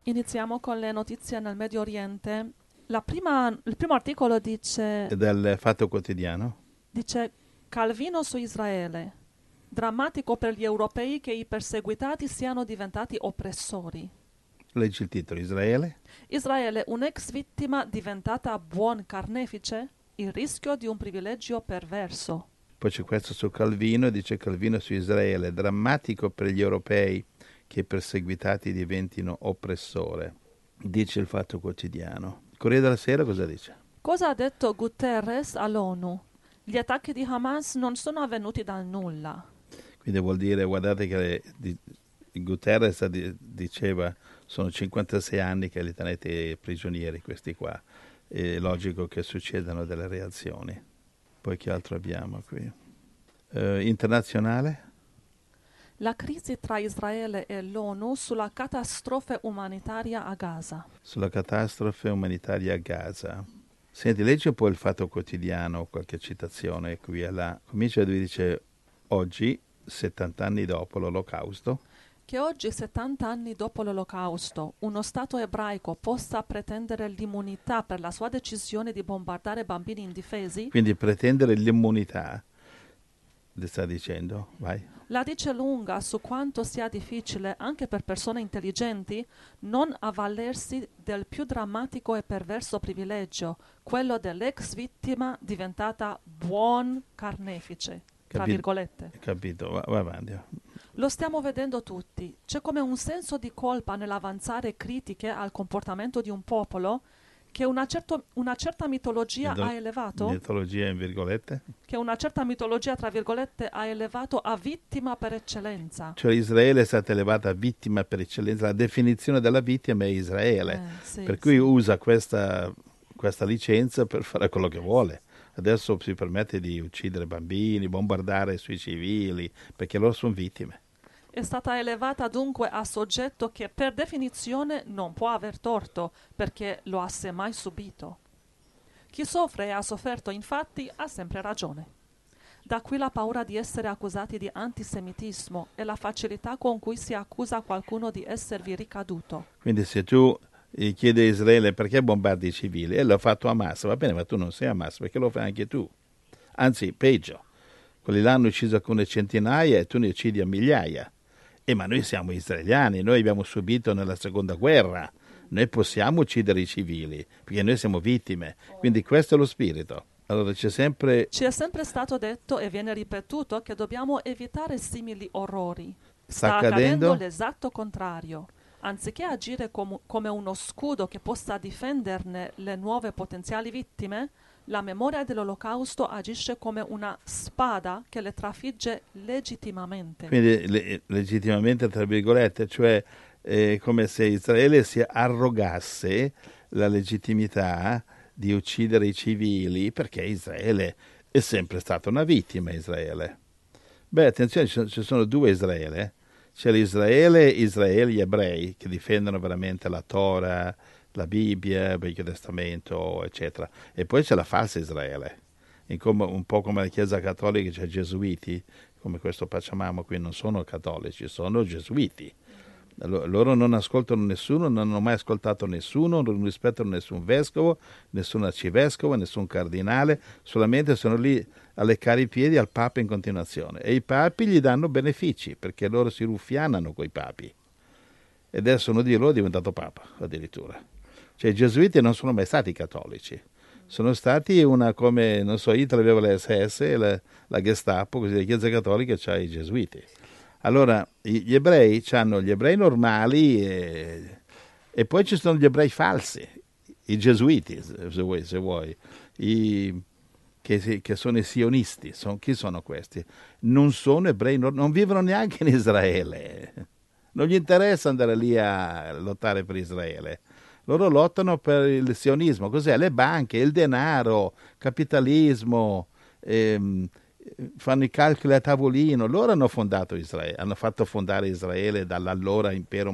Iniziamo con le notizie nel Medio Oriente. Il primo articolo dice, Dal Fatto Quotidiano. dice Calvino su Israele. Drammatico per gli europei che i perseguitati siano diventati oppressori. Leggi il titolo. Israele. Israele, un'ex vittima diventata buon carnefice? Il rischio di un privilegio perverso. Poi c'è questo su Calvino, dice Calvino su Israele. Drammatico per gli europei che i perseguitati diventino oppressore. Dice il Fatto Quotidiano. Corriere della Sera cosa dice? Cosa ha detto Guterres all'ONU? Gli attacchi di Hamas non sono avvenuti dal nulla. Quindi vuol dire, guardate che Guterres diceva sono 56 anni che li tenete prigionieri questi qua. È logico che succedano delle reazioni. Poi che altro abbiamo qui? Internazionale? La crisi tra Israele e l'ONU sulla catastrofe umanitaria a Gaza. Sulla catastrofe umanitaria a Gaza. Senti, leggi un po' il Fatto Quotidiano, qualche citazione qui e là. Comincia dove dice oggi, 70 anni dopo l'Olocausto. Che oggi, 70 anni dopo l'Olocausto, uno Stato ebraico possa pretendere l'immunità per la sua decisione di bombardare bambini indifesi? Quindi pretendere l'immunità, le sta dicendo, vai. La dice lunga su quanto sia difficile, anche per persone intelligenti, non avvalersi del più drammatico e perverso privilegio, quello dell'ex vittima diventata buon carnefice, tra virgolette. Capito, va avanti. Lo stiamo vedendo tutti. C'è come un senso di colpa nell'avanzare critiche al comportamento di un popolo che una certa mitologia ha elevato. Mitologia in virgolette? Che una certa mitologia, tra virgolette, ha elevato a vittima per eccellenza. Cioè Israele è stata elevata a vittima per eccellenza. La definizione della vittima è Israele. Sì, per cui usa questa licenza per fare quello che vuole. Adesso si permette di uccidere bambini, bombardare sui civili, perché loro sono vittime. È stata elevata dunque a soggetto che per definizione non può aver torto, perché lo ha semmai subito. Chi soffre e ha sofferto infatti ha sempre ragione. Da qui la paura di essere accusati di antisemitismo e la facilità con cui si accusa qualcuno di esservi ricaduto. Quindi se tu chiedi a Israele perché bombardi i civili, e l'ha fatto Hamas, va bene, ma tu non sei Hamas, perché lo fai anche tu. Anzi, peggio, quelli là hanno ucciso alcune centinaia e tu ne uccidi a migliaia. Ma noi siamo israeliani, noi abbiamo subito nella seconda guerra, noi possiamo uccidere i civili, perché noi siamo vittime, quindi questo è lo spirito. Allora ci è sempre stato detto e viene ripetuto che dobbiamo evitare simili orrori. Sta accadendo l'esatto contrario. Anziché agire come uno scudo che possa difenderne le nuove potenziali vittime, la memoria dell'Olocausto agisce come una spada che le trafigge legittimamente. Quindi legittimamente, tra virgolette, cioè come se Israele si arrogasse la legittimità di uccidere i civili, perché Israele è sempre stata una vittima, Israele. Beh, attenzione, ci sono due Israele. C'è l'Israele, gli ebrei, che difendono veramente la Torah, la Bibbia, il Vecchio Testamento, eccetera. E poi c'è la falsa Israele, un po' come la Chiesa Cattolica, c'è i Gesuiti, come questo Pachamama qui non sono cattolici, sono Gesuiti. Loro non ascoltano nessuno, non hanno mai ascoltato nessuno, non rispettano nessun vescovo, nessun arcivescovo, nessun cardinale, solamente sono lì a leccare i piedi al Papa in continuazione. E i papi gli danno benefici, perché loro si ruffianano coi papi. E adesso uno di loro è diventato Papa, addirittura. Cioè i Gesuiti non sono mai stati cattolici. Sono stati come, non so, Hitler aveva la SS, la Gestapo, così la Chiesa Cattolica c'ha i Gesuiti. Allora, gli ebrei hanno gli ebrei normali e poi ci sono gli ebrei falsi, i gesuiti, se vuoi, che sono i sionisti. Chi sono questi? Non sono ebrei, non vivono neanche in Israele. Non gli interessa andare lì a lottare per Israele. Loro lottano per il sionismo. Cos'è? Le banche, il denaro, capitalismo, fanno i calcoli a tavolino. Loro hanno fondato Israele, hanno fatto fondare Israele dall'allora impero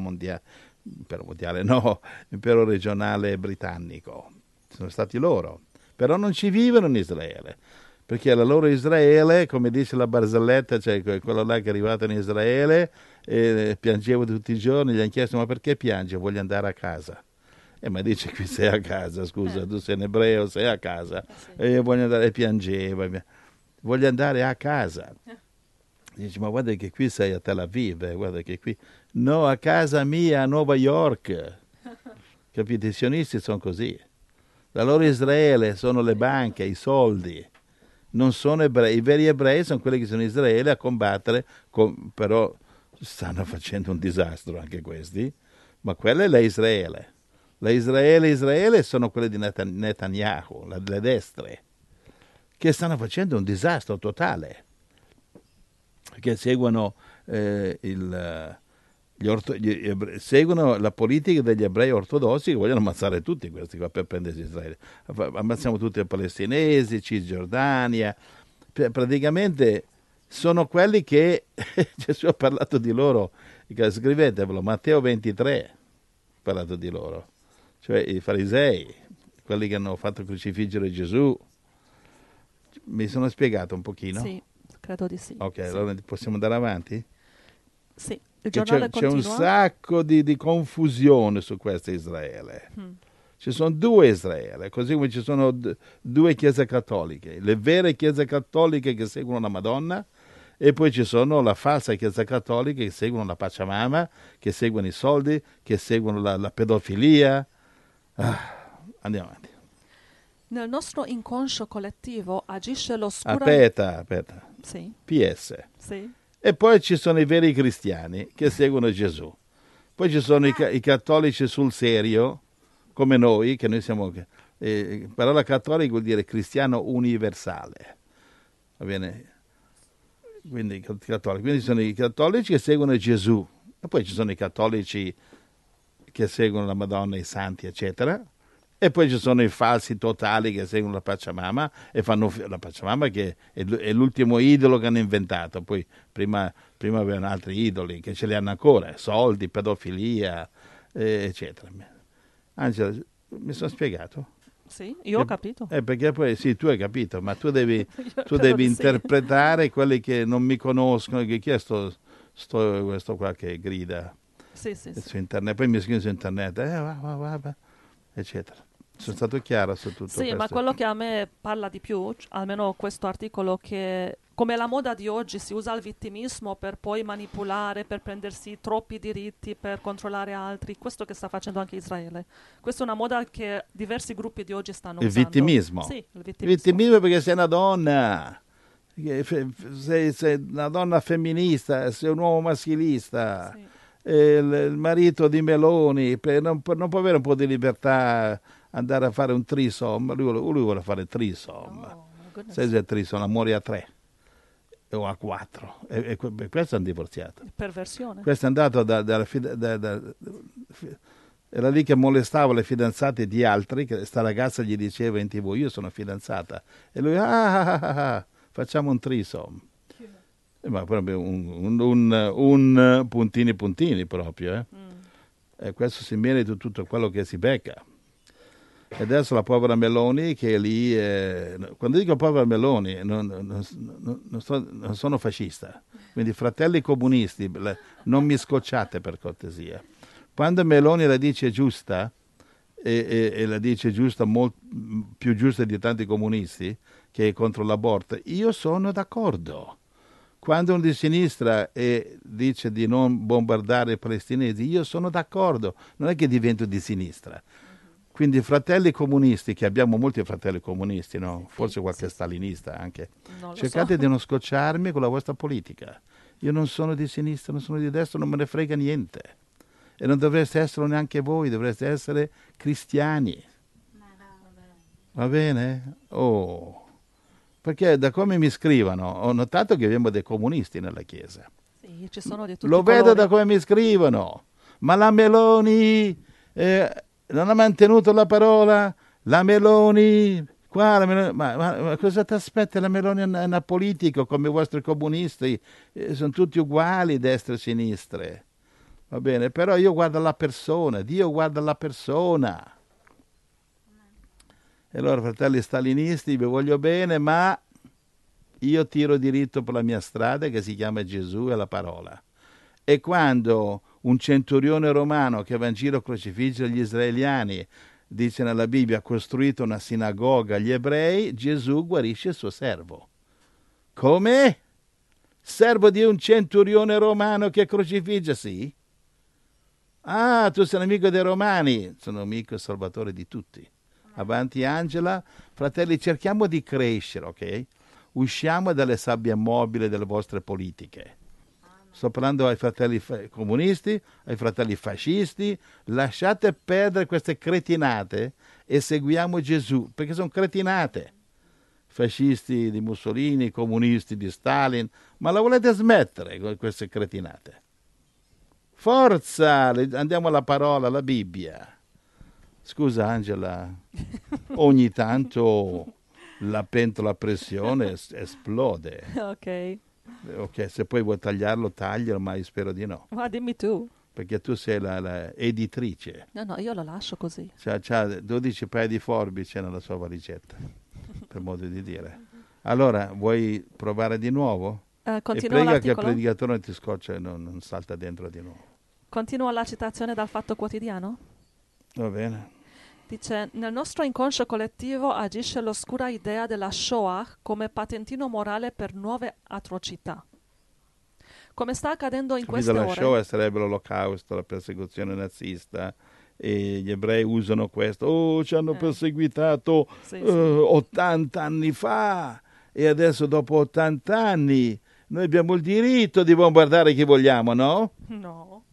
regionale britannico. Sono stati loro. Però non ci vivono in Israele, perché la loro Israele, come dice la barzelletta, cioè quello là che è arrivato in Israele e piangeva tutti i giorni, gli hanno chiesto ma perché piange? Voglio andare a casa. Ma dice qui sei a casa, scusa, tu sei un ebreo, sei a casa. Sì. E io voglio andare, e piangeva, voglio andare a casa. Dice, ma guarda che qui sei a Tel Aviv, guarda che qui... No, a casa mia, a New York. Capite? I sionisti sono così. La loro Israele sono le banche, i soldi. Non sono ebrei. I veri ebrei sono quelli che sono in Israele a combattere, però stanno facendo un disastro anche questi. Ma quella è la Israele. La Israele sono quelle di Netanyahu, le destre, che stanno facendo un disastro totale. Che seguono, seguono la politica degli ebrei ortodossi che vogliono ammazzare tutti questi qua per prendersi Israele. Ammazziamo tutti i palestinesi, Cisgiordania. Praticamente sono quelli che Gesù ha parlato di loro. Scrivetevelo, Matteo 23 ha parlato di loro. Cioè i farisei, quelli che hanno fatto crocifiggere Gesù. Mi sono spiegato un pochino? Sì, credo di sì. Ok, sì. allora possiamo andare avanti? Sì, il giornale C'è un continua. sacco di confusione su questo Israele. Ci sono due Israele, così come ci sono due chiese cattoliche. Le vere chiese cattoliche che seguono la Madonna e poi ci sono la falsa chiesa cattolica che seguono la Pachamama, che seguono i soldi, che seguono la pedofilia. Andiamo avanti. Nel nostro inconscio collettivo agisce l'oscura... Aspetta. Sì, PS. sì. E poi ci sono i veri cristiani che seguono Gesù. Poi ci sono i cattolici sul serio, come noi, che noi siamo... parola cattolica vuol dire cristiano universale. Va bene? Quindi ci sono i cattolici che seguono Gesù. E poi ci sono i cattolici che seguono la Madonna, i santi, eccetera. E poi ci sono i falsi totali che seguono la Pachamama e fanno la Pachamama che è l'ultimo idolo che hanno inventato. Poi prima avevano altri idoli che ce li hanno ancora, soldi, pedofilia, eccetera. Angela, mi sono spiegato? Sì, io ho capito. Perché poi sì, tu hai capito, ma tu devi Credo di sì. interpretare quelli che non mi conoscono, che chi è questo qua che grida Sì. su internet, poi mi scrive su internet, va, eccetera. Sono stato chiaro su tutto questo. Sì, ma quello che a me parla di più, almeno questo articolo, che come la moda di oggi si usa il vittimismo per poi manipolare, per prendersi troppi diritti, per controllare altri, questo che sta facendo anche Israele. Questa è una moda che diversi gruppi di oggi stanno usando. Il vittimismo? Sì, il vittimismo. Il vittimismo perché sei una donna, sei una donna femminista, sei un uomo maschilista. Sì. Il marito di Meloni non può avere un po' di libertà, andare a fare un trisom. Lui vuole fare trisom. Oh, my goodness. Sai se è trisom, amore a 3 o a 4 e questo è un divorziato. Perversione. Questo è andato era lì che molestava le fidanzate di altri, che sta ragazza gli diceva in TV io sono fidanzata e lui facciamo un trisom. Ma proprio un puntini proprio. E questo si merita tutto quello che si becca. E adesso la povera Meloni che è lì... quando dico povera Meloni non sono fascista. Quindi fratelli comunisti, non mi scocciate per cortesia. Quando Meloni la dice giusta, e la dice giusta, molto più giusta di tanti comunisti, che è contro l'aborto, io sono d'accordo. Quando uno di sinistra dice di non bombardare i palestinesi, io sono d'accordo, non è che divento di sinistra. Quindi fratelli comunisti, che abbiamo molti fratelli comunisti, no? Forse qualche stalinista anche, cercate di non scocciarmi con la vostra politica. Io non sono di sinistra, non sono di destra, non me ne frega niente. E non dovreste esserlo neanche voi, dovreste essere cristiani. Va bene? Oh... Perché da come mi scrivono ho notato che abbiamo dei comunisti nella Chiesa. Sì, ci sono di tutti Lo i colori. vedo da come mi scrivono. Ma la Meloni non ha mantenuto la parola? La Meloni... Ma cosa ti aspetti? La Meloni è una politica come i vostri comunisti. Sono tutti uguali, destra e sinistra. Va bene? Però io guardo la persona. Dio guarda la persona. E allora, fratelli stalinisti, vi voglio bene, ma io tiro diritto per la mia strada che si chiama Gesù e la parola. E quando un centurione romano che va in giro a crocifiggere gli israeliani, dice nella Bibbia, ha costruito una sinagoga agli ebrei, Gesù guarisce il suo servo. Come? Servo di un centurione romano che crocifigge, sì? Ah, tu sei amico dei romani. Sono amico e salvatore di tutti. Avanti Angela. Fratelli, cerchiamo di crescere, ok? Usciamo dalle sabbie mobili delle vostre politiche. Sto parlando ai fratelli comunisti, ai fratelli fascisti. Lasciate perdere queste cretinate e seguiamo Gesù, perché sono cretinate. Fascisti di Mussolini, comunisti di Stalin, ma la volete smettere con queste cretinate? Forza, andiamo alla parola, alla Bibbia. Scusa Angela, ogni tanto la pentola a pressione esplode. Ok, se poi vuoi tagliarlo, taglialo, ma io spero di no. Ma dimmi tu. Perché tu sei la editrice. No, io lo lascio così. C'ha 12 paia di forbici nella sua valigetta, per modo di dire. Allora, vuoi provare di nuovo? E prega che il predicatore non ti scoccia e non salta dentro di nuovo. Continua la citazione dal Fatto Quotidiano? Va bene. Dice, nel nostro inconscio collettivo agisce l'oscura idea della Shoah come patentino morale per nuove atrocità. Come sta accadendo in queste ore... La Shoah sarebbe l'olocausto, la persecuzione nazista, e gli ebrei usano questo. Oh, ci hanno perseguitato 80 anni fa, e adesso dopo 80 anni noi abbiamo il diritto di bombardare chi vogliamo, no? No.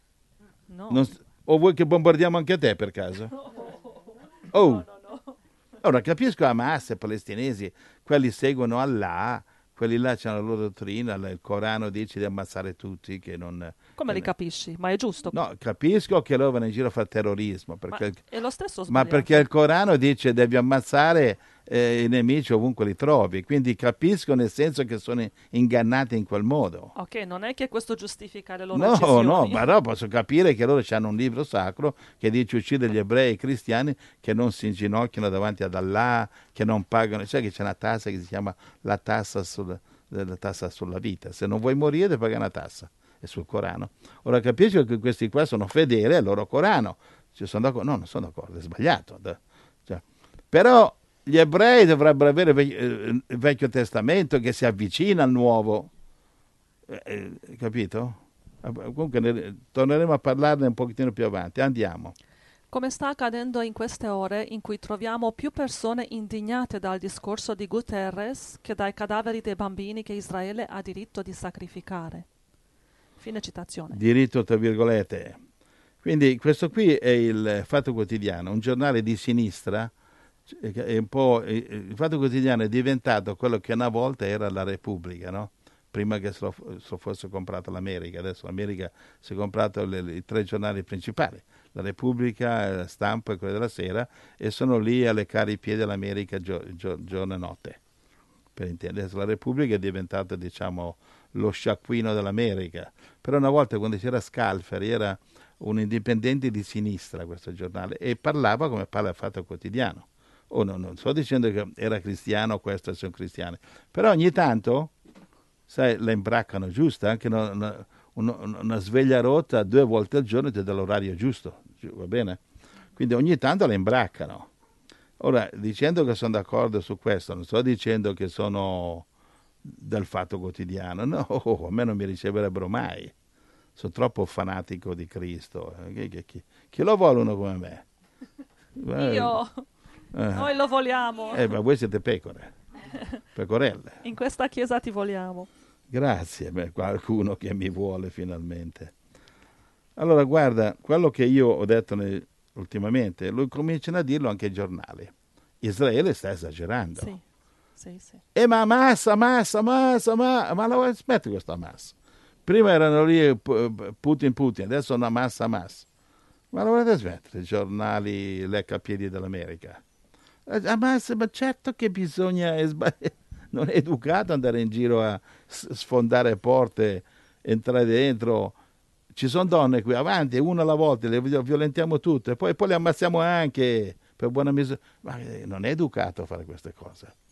O vuoi che bombardiamo anche te per caso? Oh. No. Ora capisco Hamas e palestinesi, quelli seguono Allah, quelli là hanno la loro dottrina, il Corano dice di ammazzare tutti. Come li capisci? Ma è giusto? No, capisco che loro vanno in giro a fare terrorismo. Perché è lo stesso sbagliato. Ma perché il Corano dice devi ammazzare i nemici ovunque li trovi, quindi capisco nel senso che sono ingannati in quel modo. Ok, non è che questo giustifica le loro decisioni. No, ma no, posso capire che loro hanno un libro sacro che dice uccidere gli ebrei e i cristiani che non si inginocchiano davanti ad Allah, che non pagano, cioè che c'è una tassa che si chiama la tassa sulla vita. Se non vuoi morire devi pagare una tassa, è sul Corano. Ora capisco che questi qua sono fedeli al loro Corano. No, non sono d'accordo, è sbagliato. Però gli ebrei dovrebbero avere il Vecchio Testamento che si avvicina al Nuovo. Capito? Comunque torneremo a parlarne un pochettino più avanti. Andiamo. Come sta accadendo in queste ore in cui troviamo più persone indignate dal discorso di Guterres che dai cadaveri dei bambini che Israele ha diritto di sacrificare. Fine citazione. Diritto tra virgolette. Quindi questo qui è il Fatto Quotidiano, un giornale di sinistra. Il Fatto Quotidiano è diventato quello che una volta era la Repubblica, no? Prima che se lo fosse comprato l'America. Adesso l'America si è comprato i 3 giornali principali, la Repubblica, la Stampa e quello della sera, e sono lì a leccare i piedi all'America giorno e notte. Per intendere, adesso la Repubblica è diventata, diciamo, lo sciacquino dell'America. Però una volta, quando c'era Scalfari, era un indipendente di sinistra questo giornale, e parlava come parla il Fatto Quotidiano. Non sto dicendo che era cristiano, questo sono cristiani, però ogni tanto, sai, la imbraccano giusta, anche una sveglia rotta 2 volte al giorno ti dà l'orario giusto, va bene? Quindi ogni tanto la imbraccano. Ora, dicendo che sono d'accordo su questo, non sto dicendo che sono del Fatto Quotidiano, no, a me non mi riceverebbero mai. Sono troppo fanatico di Cristo. Chi lo vuole uno come me? Io. Noi lo vogliamo. Ma voi siete pecorelle. In questa chiesa ti vogliamo. Grazie, qualcuno che mi vuole finalmente. Allora, guarda, quello che io ho detto ultimamente, lo cominciano a dirlo anche i giornali. Israele sta esagerando. Sì. Ma Hamas, ma la vuoi smettere questa Hamas? Prima erano lì Putin, adesso sono Hamas. Ma la volete smettere, i giornali leccapiedi dell'America? Hamas, ma certo che bisogna... non è educato andare in giro a sfondare porte, entrare dentro. Ci sono donne qui avanti, una alla volta, le violentiamo tutte, poi le ammazziamo anche per buona misura. Ma non è educato a fare queste cose.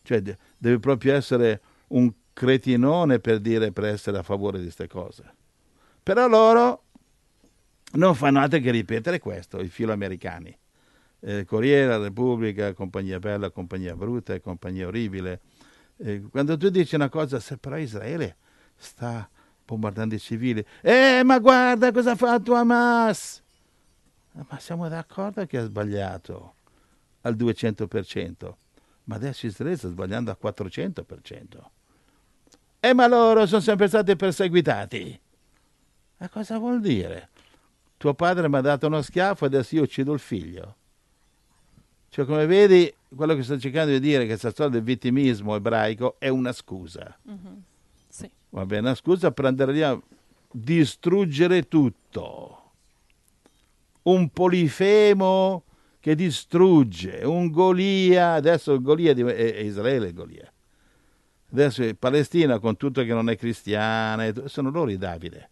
Cioè deve proprio essere un cretinone per essere a favore di queste cose. Però loro non fanno altro che ripetere questo, i filoamericani. Corriere, Repubblica, compagnia bella, compagnia brutta, compagnia orribile. Quando tu dici una cosa, se però Israele sta bombardando i civili, ma guarda cosa ha fatto Hamas! Ma siamo d'accordo che ha sbagliato al 200%, ma adesso Israele sta sbagliando al 400%. Ma loro sono sempre stati perseguitati. Ma cosa vuol dire? Tuo padre mi ha dato uno schiaffo e adesso io uccido il figlio. Cioè, come vedi, quello che sto cercando di dire è che questa storia del vittimismo ebraico è una scusa. Mhm. Sì. Va bene, una scusa per andare a distruggere tutto. Un Polifemo che distrugge, un Golia, adesso il Golia è Israele Golia. Adesso è Palestina con tutto che non è cristiana, sono loro i Davide.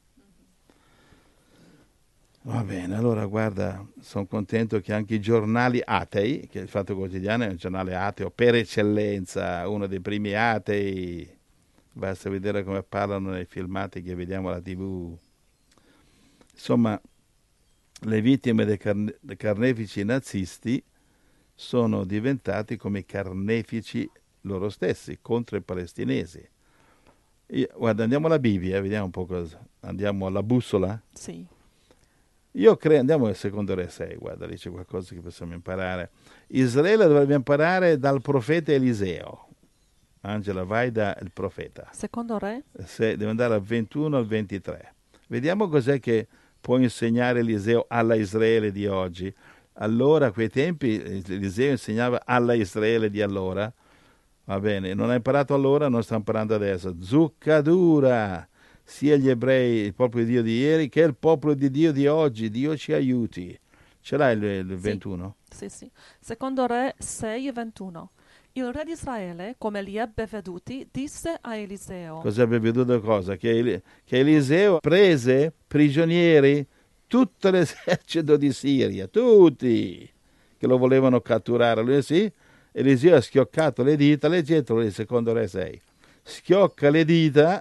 Va bene, allora guarda, sono contento che anche i giornali atei, che il Fatto Quotidiano è un giornale ateo per eccellenza, uno dei primi atei, basta vedere come parlano nei filmati che vediamo alla TV. Insomma, le vittime dei carnefici nazisti sono diventati come i carnefici loro stessi contro i palestinesi. Guarda, andiamo alla Bibbia, vediamo un po' cosa. Andiamo alla bussola? Sì. Io credo, andiamo al secondo re 6, guarda, lì c'è qualcosa che possiamo imparare. Israele dovrebbe imparare dal profeta Eliseo. Angela, vai dal profeta. Secondo re? Deve andare al 21 al 23. Vediamo cos'è che può insegnare Eliseo alla Israele di oggi. Allora, a quei tempi, Eliseo insegnava alla Israele di allora. Va bene, non ha imparato allora, non sta imparando adesso. Zucca dura! Sia gli ebrei, il popolo di Dio di ieri, che il popolo di Dio di oggi. Dio ci aiuti. Ce l'hai il 21? Sì, sì. Secondo re 6, 21. Il re di Israele, come li ebbe veduti, disse a Eliseo. Cosa ebbe veduto cosa? Che Eliseo prese prigionieri tutto l'esercito di Siria, tutti, che lo volevano catturare. Lui sì, Eliseo ha schioccato le dita, leggetelo il secondo re 6. Schiocca le dita,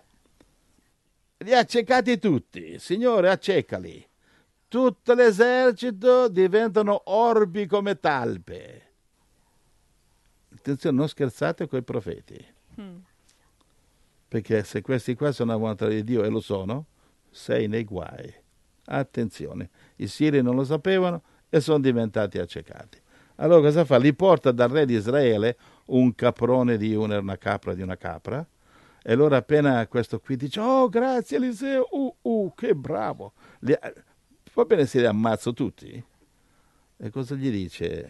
li ha accecati tutti, Signore, accecali. Tutto l'esercito diventano orbi come talpe. Attenzione, non scherzate con i profeti. Perché se questi qua sono la volontà di Dio, e lo sono, sei nei guai. Attenzione, i siri non lo sapevano e sono diventati accecati. Allora cosa fa? Li porta dal re di Israele un caprone di una capra di una capra. E allora appena questo qui dice, oh grazie Eliseo, che bravo. Va bene se li ammazzo tutti? E cosa gli dice?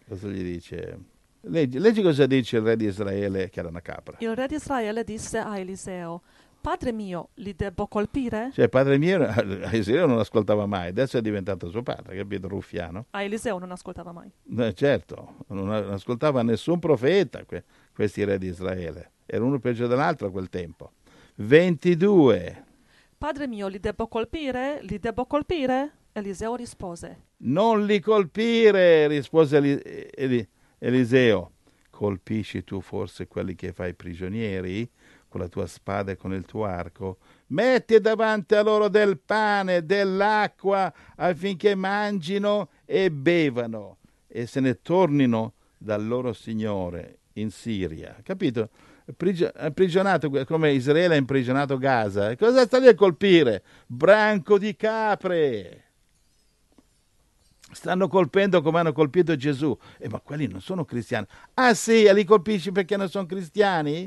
Leggi cosa dice il re di Israele, che era una capra. Il re di Israele disse a Eliseo, Padre mio, li debbo colpire? Cioè, padre mio, Eliseo non ascoltava mai, adesso è diventato suo padre, capito, ruffiano. A Eliseo non ascoltava mai. Certo, non ascoltava nessun profeta, questi re di Israele. Era uno peggio dell'altro a quel tempo. 22. Padre mio, li debbo colpire? Li debbo colpire? Eliseo rispose. Non li colpire, rispose Eliseo. Colpisci tu forse quelli che fai prigionieri con la tua spada e con il tuo arco? Metti davanti a loro del pane, dell'acqua, affinché mangino e bevano e se ne tornino dal loro Signore in Siria. Capito? Imprigionato come Israele ha imprigionato Gaza. Cosa sta lì a colpire? Branco di capre. Stanno colpendo come hanno colpito Gesù. Ma quelli non sono cristiani. Ah sì, li colpisci perché non sono cristiani?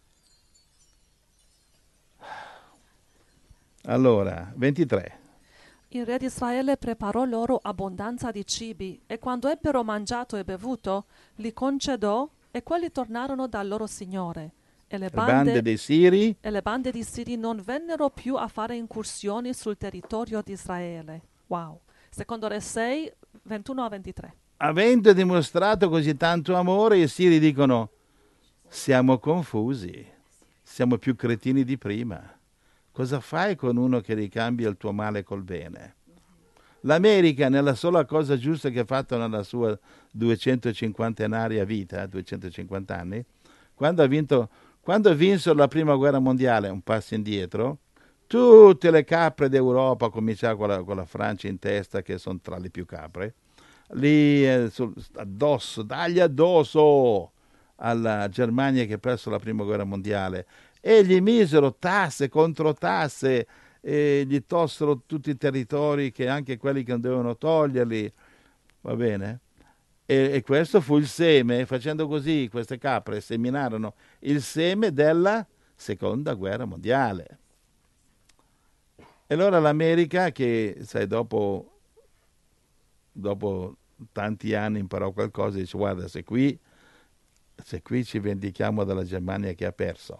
Allora, 23. Il re di Israele preparò loro abbondanza di cibi e quando ebbero mangiato e bevuto, li concedò e quelli tornarono dal loro signore. E le bande dei Siri? E le bande di Siri non vennero più a fare incursioni sul territorio di Israele. Wow. Secondo re 6, 21 a 23. Avendo dimostrato così tanto amore, i Siri dicono, siamo confusi, siamo più cretini di prima. Cosa fai con uno che ricambia il tuo male col bene? L'America, nella sola cosa giusta che ha fatto nella sua 250-enaria vita, 250 anni, Quando vinsero la prima guerra mondiale, un passo indietro, tutte le capre d'Europa, cominciarono con la Francia in testa, che sono tra le più capre, lì dagli addosso alla Germania che ha perso la prima guerra mondiale e gli misero tasse contro tasse e gli tossero tutti i territori, che anche quelli che non dovevano toglierli, va bene? E questo fu il seme. Facendo così queste capre seminarono il seme della seconda guerra mondiale. E allora l'America, che sai, dopo tanti anni imparò qualcosa, dice: guarda, se qui ci vendichiamo dalla Germania che ha perso,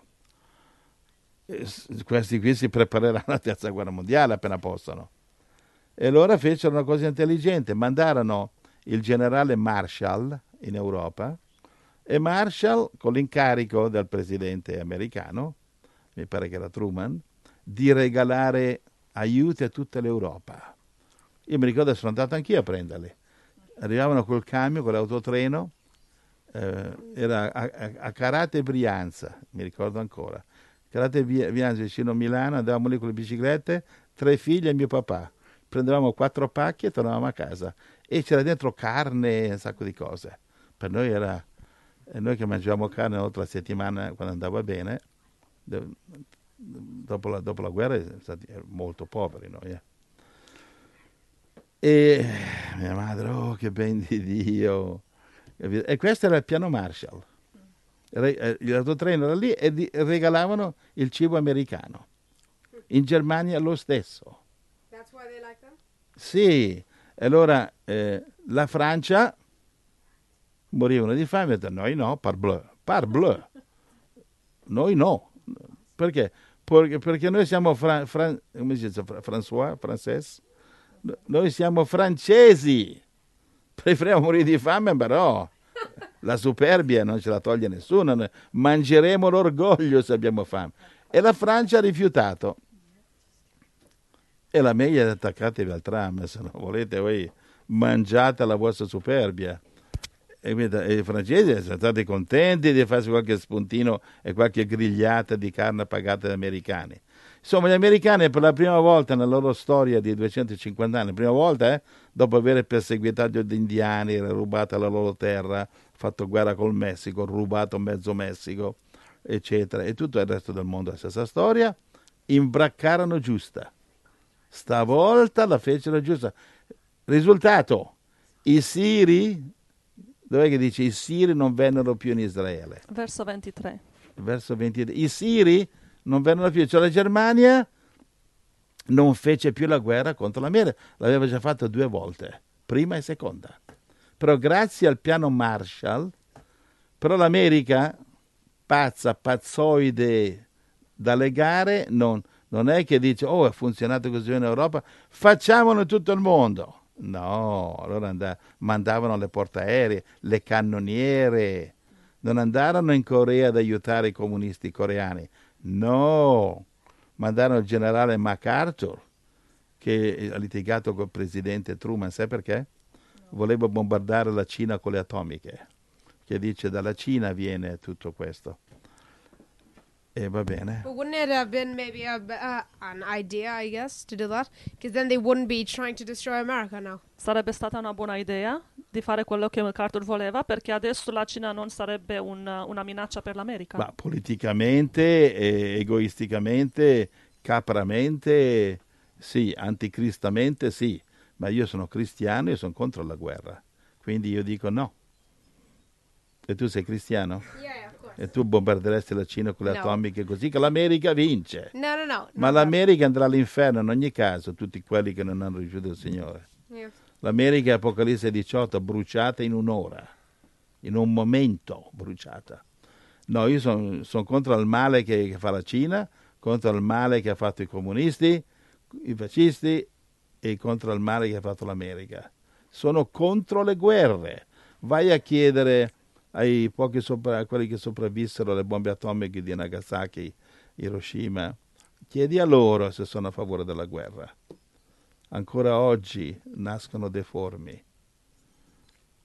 questi qui si prepareranno alla terza guerra mondiale appena possano. E allora fecero una cosa intelligente: mandarono il generale Marshall in Europa, e Marshall, con l'incarico del presidente americano, mi pare che era Truman, di regalare aiuti a tutta l'Europa. Io mi ricordo che sono andato anch'io a prenderli. Arrivavano col camion, con l'autotreno, era a Carate Brianza, mi ricordo ancora. Carate Brianza, vicino a Milano, andavamo lì con le biciclette, 3 figli e mio papà. Prendevamo 4 pacchi e tornavamo a casa. E c'era dentro carne e un sacco di cose. Per noi era... noi che mangiavamo carne oltre la settimana quando andava bene, dopo la guerra siamo stati molto poveri noi. E mia madre, oh che ben di Dio! E questo era il piano Marshall. L'autotreno era lì e regalavano il cibo americano. In Germania lo stesso. That's why they like them? Sì, e allora la Francia morivano di fame, e detto, noi no, parbleu. Noi no. Perché? Perché noi siamo come si dice, francesi? Noi siamo francesi. Preferiamo morire di fame, però la superbia non ce la toglie nessuno. Mangeremo l'orgoglio se abbiamo fame. E la Francia ha rifiutato. E la meglio è: attaccatevi al tram, se non volete voi mangiate la vostra superbia. E i francesi sono stati contenti di farsi qualche spuntino e qualche grigliata di carne pagata dagli americani. Insomma, gli americani per la prima volta nella loro storia di 250 anni, prima volta, dopo aver perseguitato gli indiani, rubato la loro terra, fatto guerra col Messico, rubato mezzo Messico, eccetera, e tutto il resto del mondo la stessa storia, imbraccarono giusta. Stavolta la fecero giusta. Risultato: i siri, dov'è che dice i siri non vennero più in Israele? Verso 23. Verso 23. I siri non vennero più, cioè la Germania non fece più la guerra contro l'America, l'aveva già fatto 2 volte, prima e seconda. Però grazie al piano Marshall, però l'America, pazzoide da legare, non è che dice: oh, è funzionato così in Europa, facciamolo in tutto il mondo. No, allora mandavano le portaerei, le cannoniere, non andarono in Corea ad aiutare i comunisti coreani, no, mandarono il generale MacArthur, che ha litigato col presidente Truman, sai perché? Voleva bombardare la Cina con le atomiche, che dice dalla Cina viene tutto questo. E va bene. But wouldn't it have been maybe an idea, I guess, to do that? Because then they wouldn't be trying to destroy America now. Sarebbe stata una buona idea di fare quello che MacArthur voleva, perché adesso la Cina non sarebbe una minaccia per l'America. Ma politicamente, egoisticamente, capramente, sì, anticristamente, sì. Ma io sono cristiano e sono contro la guerra. Quindi io dico no. E tu sei cristiano? Yeah, of course. E tu bombarderesti la Cina con le No. atomiche così che l'America vince. No. Ma l'America andrà all'inferno in ogni caso, tutti quelli che non hanno rifiutato il Signore. Yeah. L'America, Apocalisse 18, bruciata in un'ora, in un momento bruciata. No, io sono contro il male che fa la Cina, contro il male che ha fatto i comunisti, i fascisti, e contro il male che ha fatto l'America. Sono contro le guerre. Vai a chiedere ai quelli che sopravvissero alle bombe atomiche di Nagasaki, Hiroshima, chiedi a loro se sono a favore della guerra. Ancora oggi nascono deformi.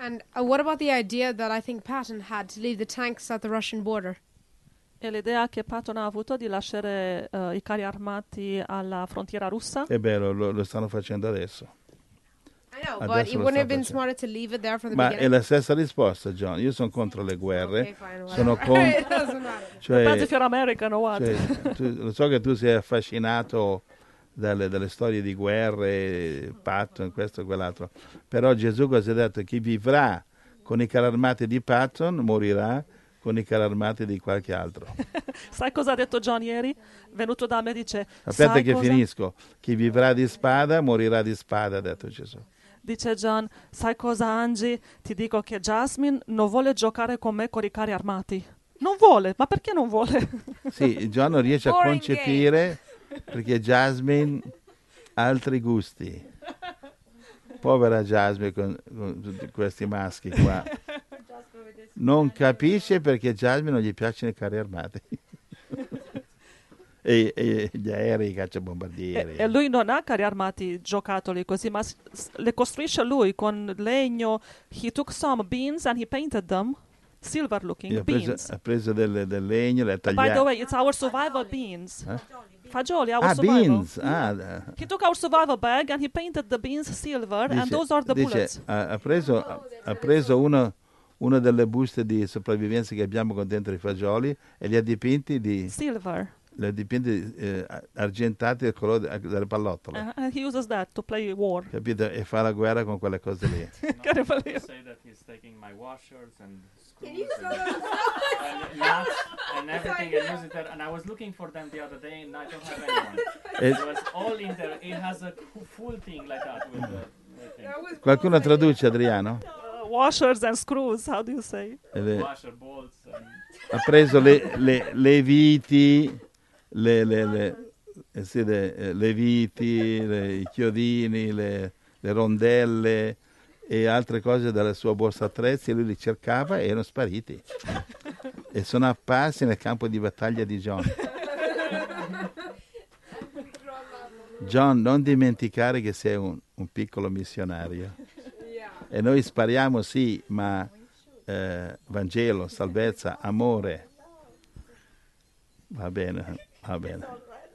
And what about the idea that I think Patton had to leave the tanks at the Russian border? E l'idea che Patton ha avuto di lasciare i carri armati alla frontiera russa? È vero, lo stanno facendo adesso. I know, Adesso but it lo wouldn't sta have been facendo. smarter to leave it there from the Ma è beginning. la stessa risposta, John. Io sono contro le guerre. Okay, fine, Sono whatever. con- It doesn't matter. cioè, Pensi for American or what? lo so che tu sei affascinato dalle storie di guerre, Patton, questo e quell'altro. Però Gesù cosa ha detto? Chi vivrà con i carri armati di Patton morirà con i carri armati di qualche altro. Sai cosa ha detto John ieri? Venuto da me e dice... Aspetta sai che cosa? finisco. Chi vivrà di spada morirà di spada, ha detto Gesù. Dice John, sai cosa Angie? Ti dico che Jasmine non vuole giocare con me con i carri armati. Non vuole, ma perché non vuole? Sì, John non riesce a Boring concepire perché Jasmine ha altri gusti. Povera Jasmine con tutti questi maschi qua. Non capisce perché Jasmine non gli piacciono i carri armati. e gli aerei, i cacciabombardieri. E lui non ha carri armati giocattoli così, ma le costruisce lui con legno. He took some beans and he painted them. Silver looking beans. Ha preso del legno, le ha By the tagliate. way, it's our survival beans. Fagioli, our Ah, survival. beans! He took our survival bag and he painted the beans silver, and those are the bullets. Ha preso una delle buste di sopravvivenza che abbiamo con dentro i fagioli e li ha dipinti Silver. argentati del colore delle pallottole. And he uses that to play war. Capito? E fa la guerra con quelle cose lì. Can you believe? Say that he's taking my washers and screws and nuts and everything and use it there. And I was looking for them the other day and I don't have anyone. E- It was all in there. It has a full thing like that with the thing. Qualcuno traduce, Adriano? Washers and screws, how do you say? Washer bolts and Ha preso le viti, le viti, i chiodini, le rondelle e altre cose dalla sua borsa attrezzi e lui li cercava e erano spariti. E sono apparsi nel campo di battaglia di John. John, non dimenticare che sei un piccolo missionario. E noi spariamo sì, ma Vangelo, salvezza, amore. Va bene, va bene.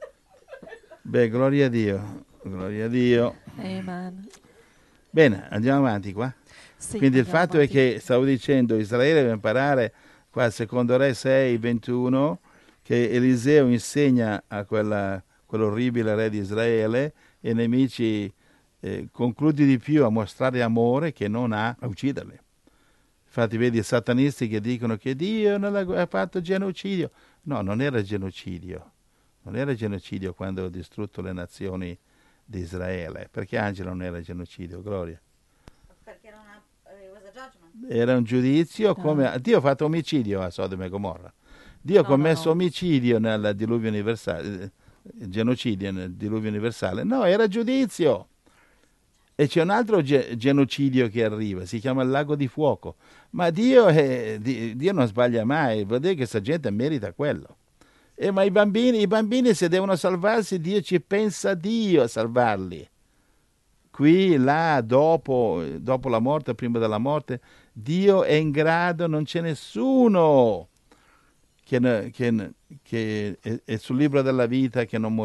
Beh, gloria a Dio, gloria a Dio. Amen. Bene, andiamo avanti qua. Sì, Quindi il andiamo fatto avanti. è che, stavo dicendo, Israele deve imparare, qua secondo Re 6:21, che Eliseo insegna a quell'orribile re di Israele e i nemici concludi di più a mostrare amore che non a ucciderli. Infatti vedi i satanisti che dicono che Dio non ha fatto genocidio. No, non era genocidio. Non era genocidio quando ha distrutto le nazioni di Israele. Perché Angelo non era genocidio, Gloria? Perché non ha, it was a judgment. Era un giudizio come... Dio ha fatto omicidio a Sodoma e Gomorra. Dio ha No, commesso no. omicidio nel diluvio universale, genocidio nel diluvio universale. No, era giudizio. E c'è un altro genocidio che arriva, si chiama il lago di fuoco. Ma Dio non sbaglia mai, vuol dire che questa gente merita quello. Ma i bambini se devono salvarsi, Dio ci pensa Dio a salvarli. Qui, là, dopo la morte, prima della morte, Dio è in grado, non c'è nessuno che è sul libro della vita che non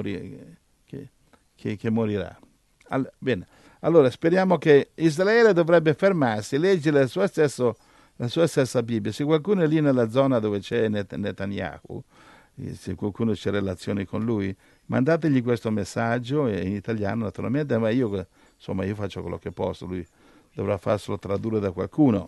che morirà. Bene. Allora, speriamo che Israele dovrebbe fermarsi, leggere la sua stessa Bibbia. Se qualcuno è lì nella zona dove c'è Netanyahu, se qualcuno c'è relazioni con lui, mandategli questo messaggio in italiano naturalmente, ma io faccio quello che posso, lui dovrà farselo tradurre da qualcuno.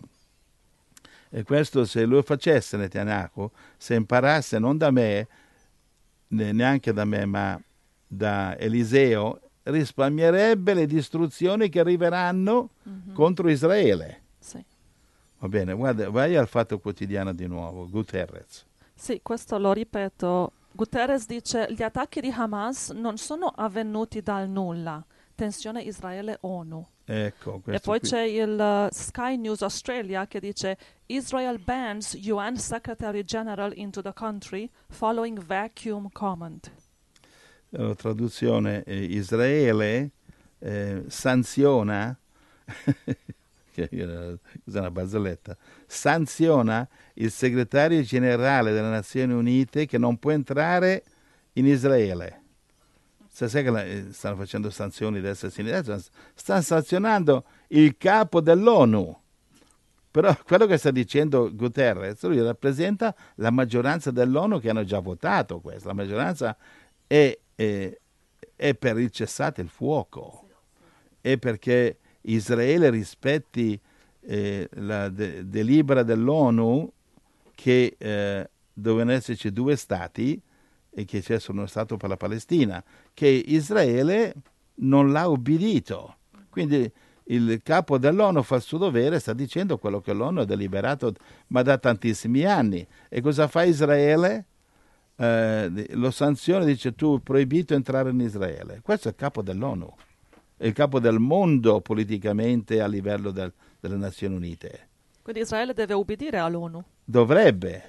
E questo se lo facesse Netanyahu, se imparasse non da me, neanche da me, ma da Eliseo, risparmierebbe le distruzioni che arriveranno contro Israele. Sì. Va bene, guarda, vai al Fatto Quotidiano di nuovo, Guterres. Sì, questo lo ripeto. Guterres dice gli attacchi di Hamas non sono avvenuti dal nulla. Tensione Israele-ONU. Ecco, E questo poi qui. c'è il Sky News Australia che dice Israel bans UN Secretary General into the country following vacuum comment. La traduzione Israele sanziona cos'è una barzelletta, sanziona il segretario generale delle Nazioni Unite che non può entrare in Israele. Sai che stanno facendo sanzioni destra e sinistra? Stanno sanzionando il capo dell'ONU. Però quello che sta dicendo Guterres, lui rappresenta la maggioranza dell'ONU che hanno già votato questo. La maggioranza è per il cessate il fuoco, è perché Israele rispetti la delibera dell'ONU che dovevano esserci 2 stati e che c'è solo uno stato per la Palestina, che Israele non l'ha obbedito. Quindi il capo dell'ONU fa il suo dovere, sta dicendo quello che l'ONU ha deliberato ma da tantissimi anni. E cosa fa Israele? Lo sanziona, dice tu proibito entrare in Israele. Questo è il capo dell'ONU, è il capo del mondo politicamente a livello delle Nazioni Unite. Quindi Israele deve obbedire all'ONU. Dovrebbe.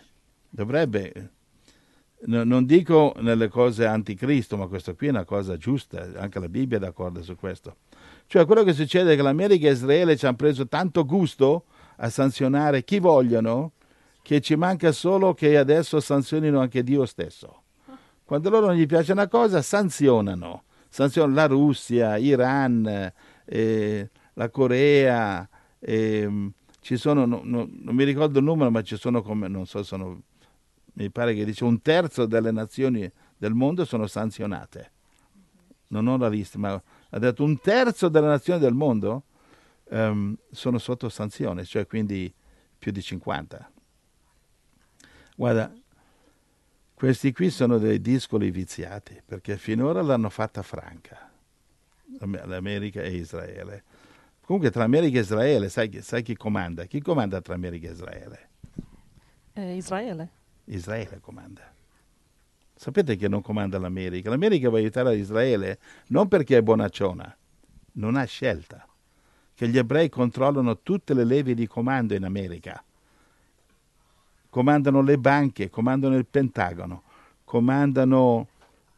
Non dico nelle cose anticristo, ma questo qui è una cosa giusta, anche la Bibbia è d'accordo su questo. Cioè quello che succede è che l'America e Israele ci hanno preso tanto gusto a sanzionare chi vogliono, che ci manca solo che adesso sanzionino anche Dio stesso. Quando loro non gli piace una cosa, sanzionano la Russia, Iran, la Corea, ci sono, non mi ricordo il numero, ma ci sono come, non so, mi pare che dice 1/3 delle nazioni del mondo sono sanzionate. Non ho la lista, ma ha detto 1/3 delle nazioni del mondo sono sotto sanzione, cioè quindi più di 50. Guarda, questi qui sono dei discoli viziati, perché finora l'hanno fatta franca, l'America e Israele. Comunque tra America e Israele, sai chi comanda? Chi comanda tra America e Israele? Israele. Israele comanda. Sapete che non comanda l'America? L'America va a aiutare Israele non perché è bonacciona, non ha scelta. Che gli ebrei controllano tutte le leve di comando in America. Comandano le banche, comandano il Pentagono, comandano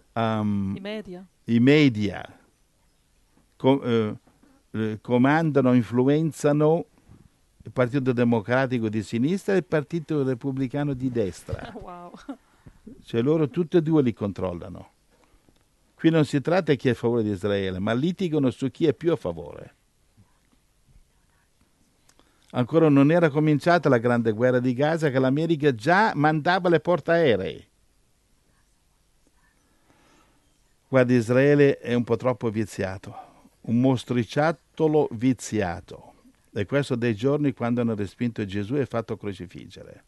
i media, comandano, influenzano il Partito Democratico di sinistra e il Partito Repubblicano di destra. Wow. Cioè loro tutti e 2 li controllano. Qui non si tratta di chi è a favore di Israele, ma litigano su chi è più a favore. Ancora non era cominciata la grande guerra di Gaza che l'America già mandava le portaerei. Guarda, Israele è un po' troppo viziato, un mostriciattolo viziato. E questo dei giorni quando hanno respinto Gesù e fatto crocifiggere.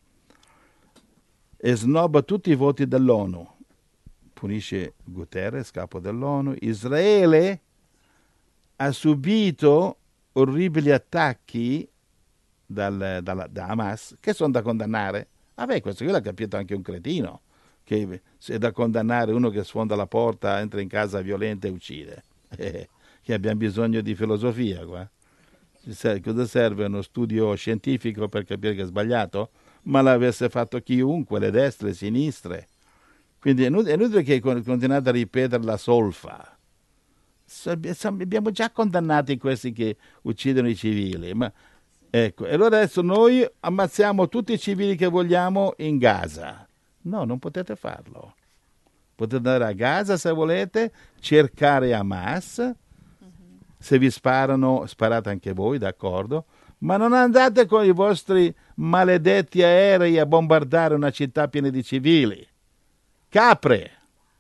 E snobba tutti i voti dell'ONU. Punisce Guterres, capo dell'ONU. Israele ha subito orribili attacchi da Hamas che sono da condannare. Questo qui l'ha capito anche un cretino, che è da condannare uno che sfonda la porta, entra in casa violenta e uccide. Che abbiamo bisogno di filosofia qua. Cosa serve uno studio scientifico per capire che è sbagliato? Ma l'avesse fatto chiunque, le destre, le sinistre. Quindi è inutile che continuate a ripetere la solfa. Abbiamo già condannati questi che uccidono i civili. Ma, ecco, e allora adesso noi ammazziamo tutti i civili che vogliamo in Gaza. No, non potete farlo. Potete andare a Gaza se volete, cercare Hamas. Se vi sparano, sparate anche voi, d'accordo? Ma non andate con i vostri maledetti aerei a bombardare una città piena di civili. Capre!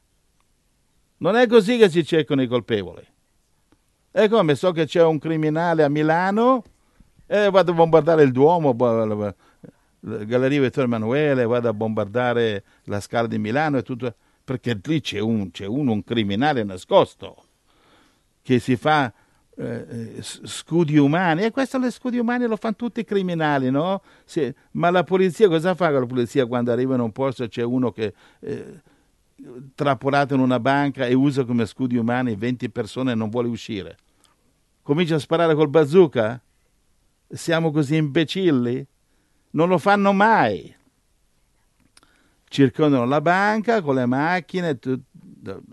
Non è così che si cercano i colpevoli. È come so che c'è un criminale a Milano e vado a bombardare il Duomo, la Galleria Vittorio Emanuele, vado a bombardare la Scala di Milano e tutto, perché lì c'è un criminale nascosto che si fa scudi umani, e questo le scudi umani lo fanno tutti i criminali, no? Ma la polizia cosa fa con la polizia quando arriva in un posto e c'è uno che trappolato in una banca e usa come scudi umani 20 persone e non vuole uscire? Comincia a sparare col bazooka? Siamo così imbecilli? Non lo fanno mai. Circondano la banca con le macchine,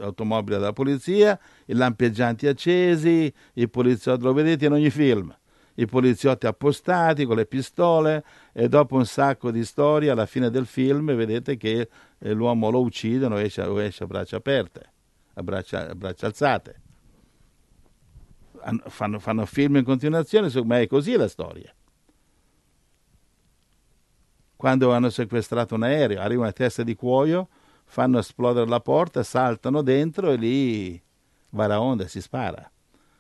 della polizia, i lampeggianti accesi, i poliziotti, lo vedete in ogni film. i poliziotti appostati con le pistole, e dopo un sacco di storie alla fine del film vedete che l'uomo lo uccidono o esce a braccia aperte, a braccia alzate. Fanno film in continuazione, ma è così la storia. Quando hanno sequestrato un aereo, arriva una testa di cuoio, fanno esplodere la porta, saltano dentro e lì Varaonda si spara.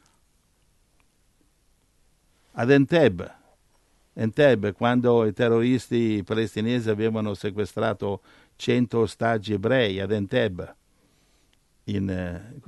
Ad Entebbe, quando i terroristi palestinesi avevano sequestrato 100 ostaggi ebrei ad Entebbe, in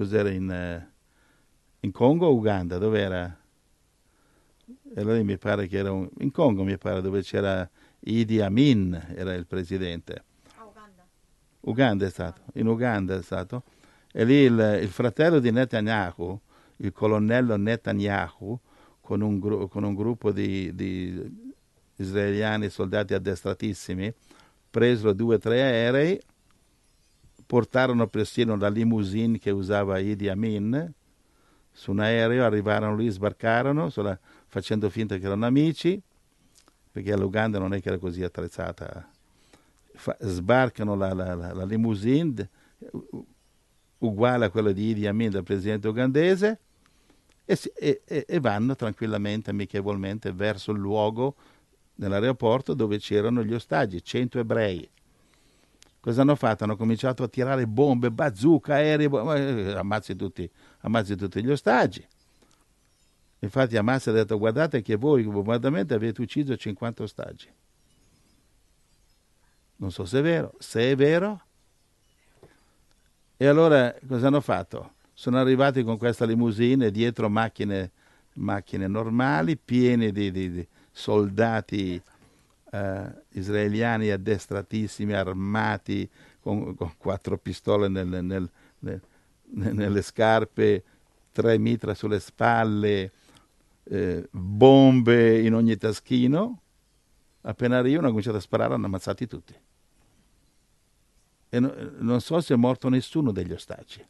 Congo o Uganda? Dov'era? E lì mi pare che era in Congo, mi pare, dove c'era Idi Amin, era il presidente. Uganda è stato, in Uganda è stato. E lì il fratello di Netanyahu, il colonnello Netanyahu, con un gruppo di israeliani, soldati addestratissimi, presero 2 o 3 aerei, portarono persino la limousine che usava Idi Amin su un aereo, arrivarono lì, sbarcarono, facendo finta che erano amici, perché l'Uganda non è che era così attrezzata. Sbarcano la limousine, uguale a quella di Idi Amin, del presidente ugandese, e vanno tranquillamente, amichevolmente, verso il luogo nell'aeroporto dove c'erano gli ostaggi, 100 ebrei. Cosa hanno fatto? Hanno cominciato a tirare bombe, bazooka, aerei, ammazzi tutti gli ostaggi. Infatti Hamas ha detto: guardate che voi bombardamento avete ucciso 50 ostaggi. Non so se è vero. Se è vero, e allora cosa hanno fatto? Sono arrivati con questa limousine e dietro macchine normali, piene di soldati israeliani addestratissimi, armati, con 4 pistole nelle scarpe, 3 mitra sulle spalle, bombe in ogni taschino. Appena arrivano hanno cominciato a sparare, hanno ammazzati tutti. E non so se è morto nessuno degli ostaggi.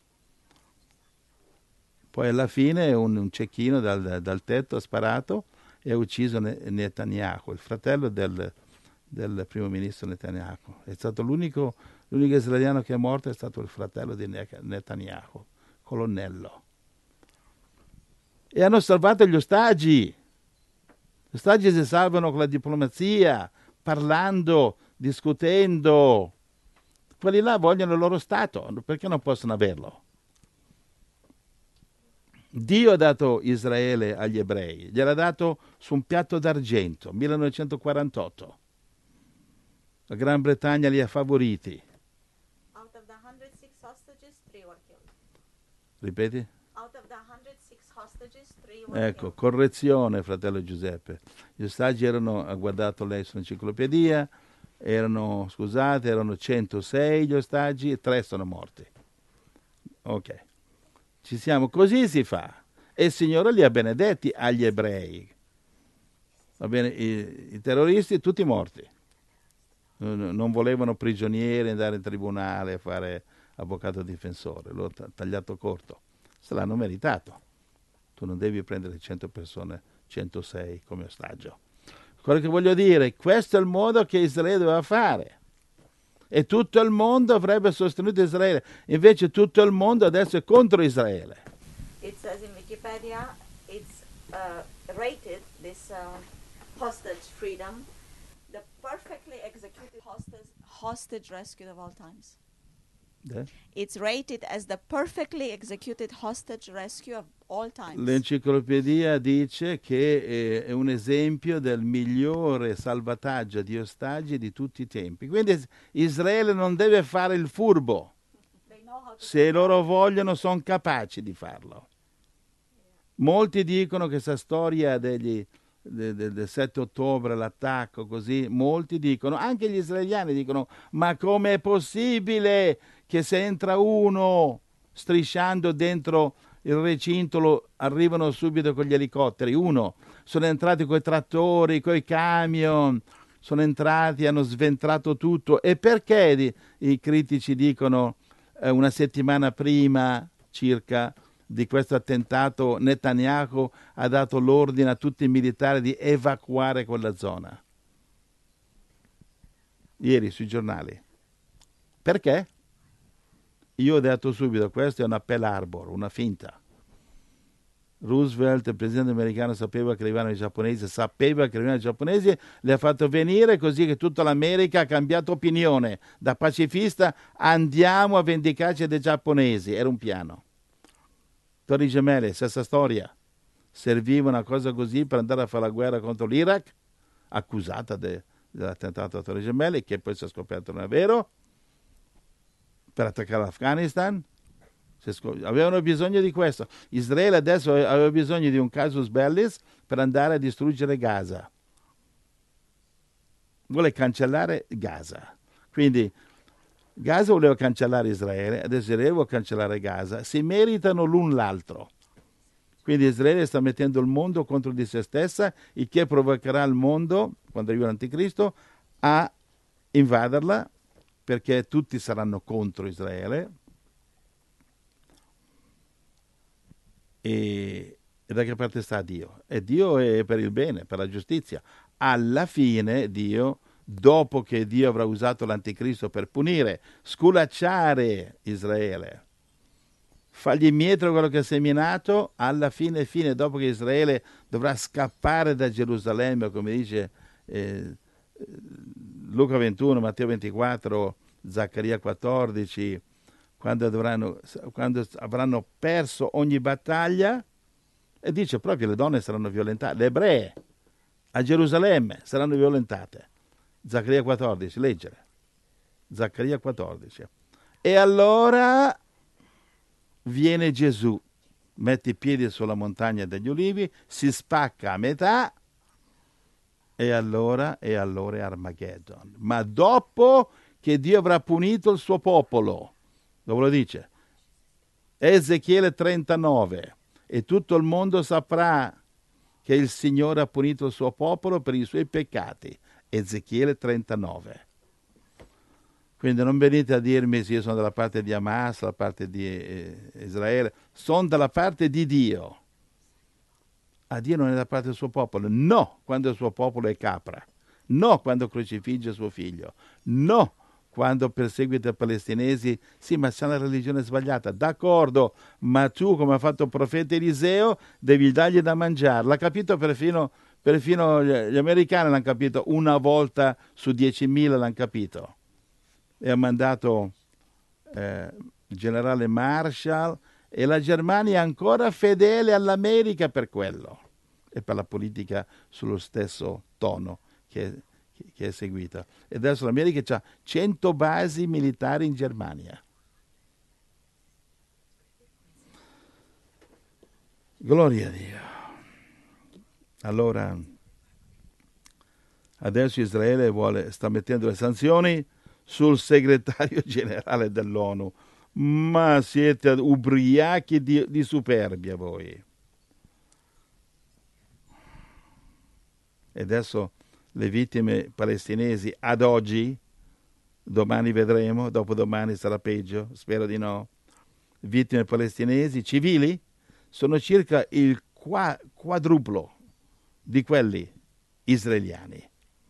Poi alla fine un cecchino dal tetto ha sparato e ha ucciso Netanyahu, il fratello del primo ministro Netanyahu. È stato l'unico israeliano che è morto, è stato il fratello di Netanyahu, colonnello. E hanno salvato gli ostaggi. Gli ostaggi si salvano con la diplomazia, parlando, discutendo. Quelli là vogliono il loro Stato, perché non possono averlo? Dio ha dato Israele agli ebrei, gliel'ha dato su un piatto d'argento, 1948. La Gran Bretagna li ha favoriti. Out of the 106 hostages, 3 were killed. Ripeti? Out of the 106 hostages, 3 were Ecco, killed. correzione, fratello Giuseppe. Gli ostaggi erano, ha guardato lei sull'enciclopedia, erano 106 gli ostaggi e 3 sono morti. Ok. Ci siamo, così si fa. E il Signore li ha benedetti agli ebrei. Va bene, i terroristi tutti morti. Non volevano prigionieri, andare in tribunale a fare avvocato difensore. L'ho tagliato corto. Se l'hanno meritato. Tu non devi prendere 100 persone, 106 come ostaggio. Quello che voglio dire, questo è il modo che Israele doveva fare. E tutto il mondo avrebbe sostenuto Israele. Invece tutto il mondo adesso è contro Israele. It says in Wikipedia, it's rated, this hostage freedom, the perfectly executed hostage rescue of all times. It's rated as the perfectly executed hostage rescue of all times. L'enciclopedia dice che è un esempio del migliore salvataggio di ostaggi di tutti i tempi. Quindi Israele non deve fare il furbo. Se loro vogliono, sono capaci di farlo. Molti dicono che questa storia del 7 ottobre, l'attacco, così, molti dicono, anche gli israeliani dicono: ma com'è possibile che se entra uno strisciando dentro il recinto arrivano subito con gli elicotteri? Sono entrati coi trattori, coi camion, sono entrati, hanno sventrato tutto. E perché i critici dicono una settimana prima circa di questo attentato Netanyahu ha dato l'ordine a tutti i militari di evacuare quella zona. Ieri sui giornali. Perché? Io ho detto subito, questo è una Pearl Harbor, una finta. Roosevelt, il presidente americano, sapeva che arrivavano i giapponesi, li ha fatto venire così che tutta l'America ha cambiato opinione. Da pacifista andiamo a vendicarci dai giapponesi, era un piano. Torri Gemelle, stessa storia. Serviva una cosa così per andare a fare la guerra contro l'Iraq, accusata dell'attentato a Torri Gemelle, che poi si è scoperto non è vero, per attaccare l'Afghanistan. Avevano bisogno di questo. Israele adesso aveva bisogno di un casus bellis per andare a distruggere Gaza. Vuole cancellare Gaza. Quindi Gaza voleva cancellare Israele, adesso Israele vuole cancellare Gaza. Si meritano l'un l'altro. Quindi Israele sta mettendo il mondo contro di se stessa, il che provocherà il mondo, quando arriva l'Anticristo, a invaderla, perché tutti saranno contro Israele. E da che parte sta Dio? E Dio è per il bene, per la giustizia. Alla fine Dio, dopo che Dio avrà usato l'Anticristo per punire, sculacciare Israele, fargli miettere quello che ha seminato, alla fine, dopo che Israele dovrà scappare da Gerusalemme, come dice Luca 21, Matteo 24, Zaccaria 14, quando avranno perso ogni battaglia, e dice proprio le donne saranno violentate, le ebree a Gerusalemme saranno violentate. Zaccaria 14, leggere. Zaccaria 14. E allora viene Gesù, mette i piedi sulla montagna degli Ulivi, si spacca a metà, e allora è Armageddon. Ma dopo che Dio avrà punito il suo popolo. Dove lo dice? Ezechiele 39. E tutto il mondo saprà che il Signore ha punito il suo popolo per i suoi peccati. Ezechiele 39. Quindi non venite a dirmi se io sono dalla parte di Hamas, dalla parte di Israele. Sono dalla parte di Dio. A Dio non è dalla parte del suo popolo. No, quando il suo popolo è capra. No, quando crocifigge suo figlio. No, quando perseguita i palestinesi. Sì, ma c'è una religione sbagliata. D'accordo, ma tu, come ha fatto il profeta Eliseo, devi dargli da mangiare. L'ha capito perfino gli americani, l'hanno capito una volta su 10.000, l'hanno capito. E ha mandato il generale Marshall, e la Germania è ancora fedele all'America per quello e per la politica sullo stesso tono che è seguita. E adesso l'America ha 100 basi militari in Germania. Gloria a Dio. Allora, adesso Israele sta mettendo le sanzioni sul segretario generale dell'ONU. Ma siete ubriachi di superbia voi. E adesso le vittime palestinesi ad oggi, domani vedremo, dopodomani sarà peggio, spero di no, vittime palestinesi civili sono circa il quadruplo di quelli israeliani.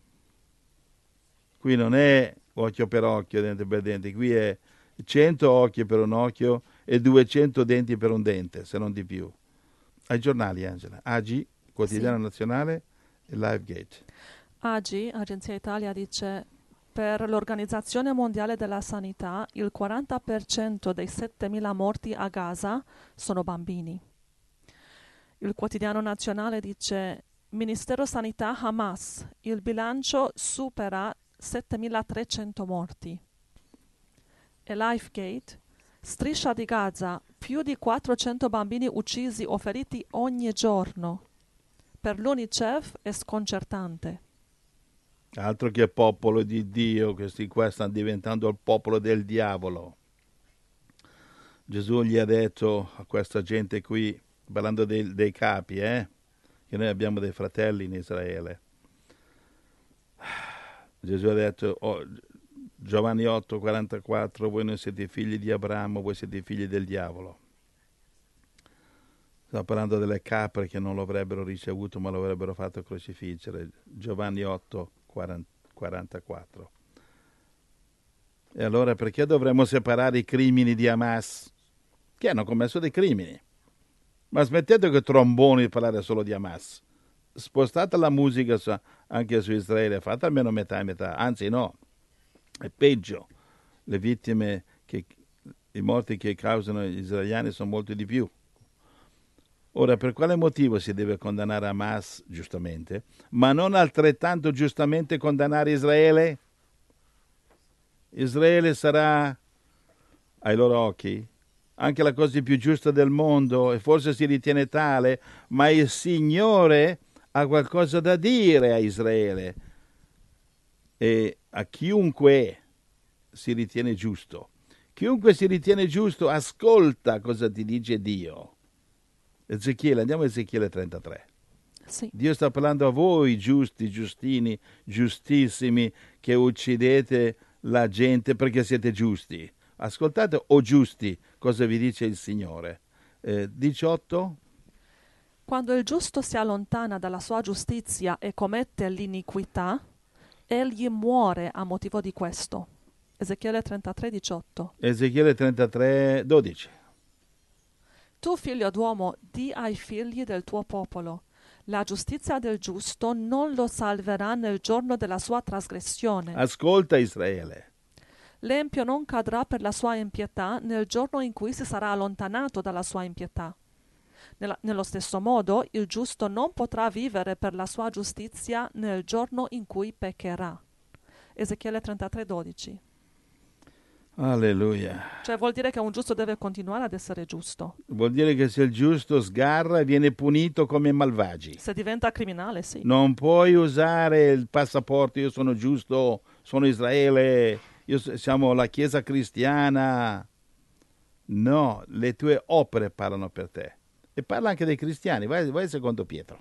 Qui non è occhio per occhio, dente per dente, qui è 100 occhi per un occhio e 200 denti per un dente, se non di più. Ai giornali, Angela. AGI, Quotidiano Nazionale, e Livegate. AGI, Agenzia Italia, dice: per l'Organizzazione Mondiale della Sanità il 40% dei 7.000 morti a Gaza sono bambini. Il Quotidiano Nazionale dice: Ministero Sanità Hamas, il bilancio supera 7.300 morti. E Lifegate, Striscia di Gaza, più di 400 bambini uccisi o feriti ogni giorno. Per l'UNICEF è sconcertante. Altro che popolo di Dio, questi qua stanno diventando il popolo del diavolo. Gesù gli ha detto a questa gente qui, parlando dei capi, che noi abbiamo dei fratelli in Israele. Gesù ha detto, Giovanni 8:44, voi non siete figli di Abramo, voi siete figli del diavolo. Sto parlando delle capre che non lo avrebbero ricevuto ma lo avrebbero fatto crocifiggere. Giovanni 8, 44. E allora perché dovremmo separare i crimini di Hamas? Che hanno commesso dei crimini. Ma smettete che tromboni di parlare solo di Hamas. Spostate la musica anche su Israele, fate almeno metà e metà. Anzi no, è peggio. Le vittime, i morti che causano gli israeliani sono molti di più. Ora, per quale motivo si deve condannare Hamas, giustamente, ma non altrettanto giustamente condannare Israele? Israele sarà, ai loro occhi, anche la cosa più giusta del mondo, e forse si ritiene tale, ma il Signore ha qualcosa da dire a Israele e a chiunque si ritiene giusto. Chiunque si ritiene giusto, ascolta cosa ti dice Dio. Ezechiele, andiamo a Ezechiele 33. Sì. Dio sta parlando a voi, giusti, giustini, giustissimi, che uccidete la gente perché siete giusti. Ascoltate, o giusti, cosa vi dice il Signore. 18. Quando il giusto si allontana dalla sua giustizia e commette l'iniquità, egli muore a motivo di questo. Ezechiele 33, 18. Ezechiele 33, 12. Tu, figlio d'uomo, di ai figli del tuo popolo: la giustizia del giusto non lo salverà nel giorno della sua trasgressione. Ascolta, Israele. L'empio non cadrà per la sua impietà nel giorno in cui si sarà allontanato dalla sua impietà. Nello stesso modo, il giusto non potrà vivere per la sua giustizia nel giorno in cui peccherà. Ezechiele 33, 12. Alleluia. Cioè vuol dire che un giusto deve continuare ad essere giusto. Vuol dire che se il giusto sgarra viene punito come malvagi. Se diventa criminale, sì. Non puoi usare il passaporto, io sono giusto, sono Israele, siamo la Chiesa cristiana. No, le tue opere parlano per te. E parla anche dei cristiani. Vai secondo Pietro.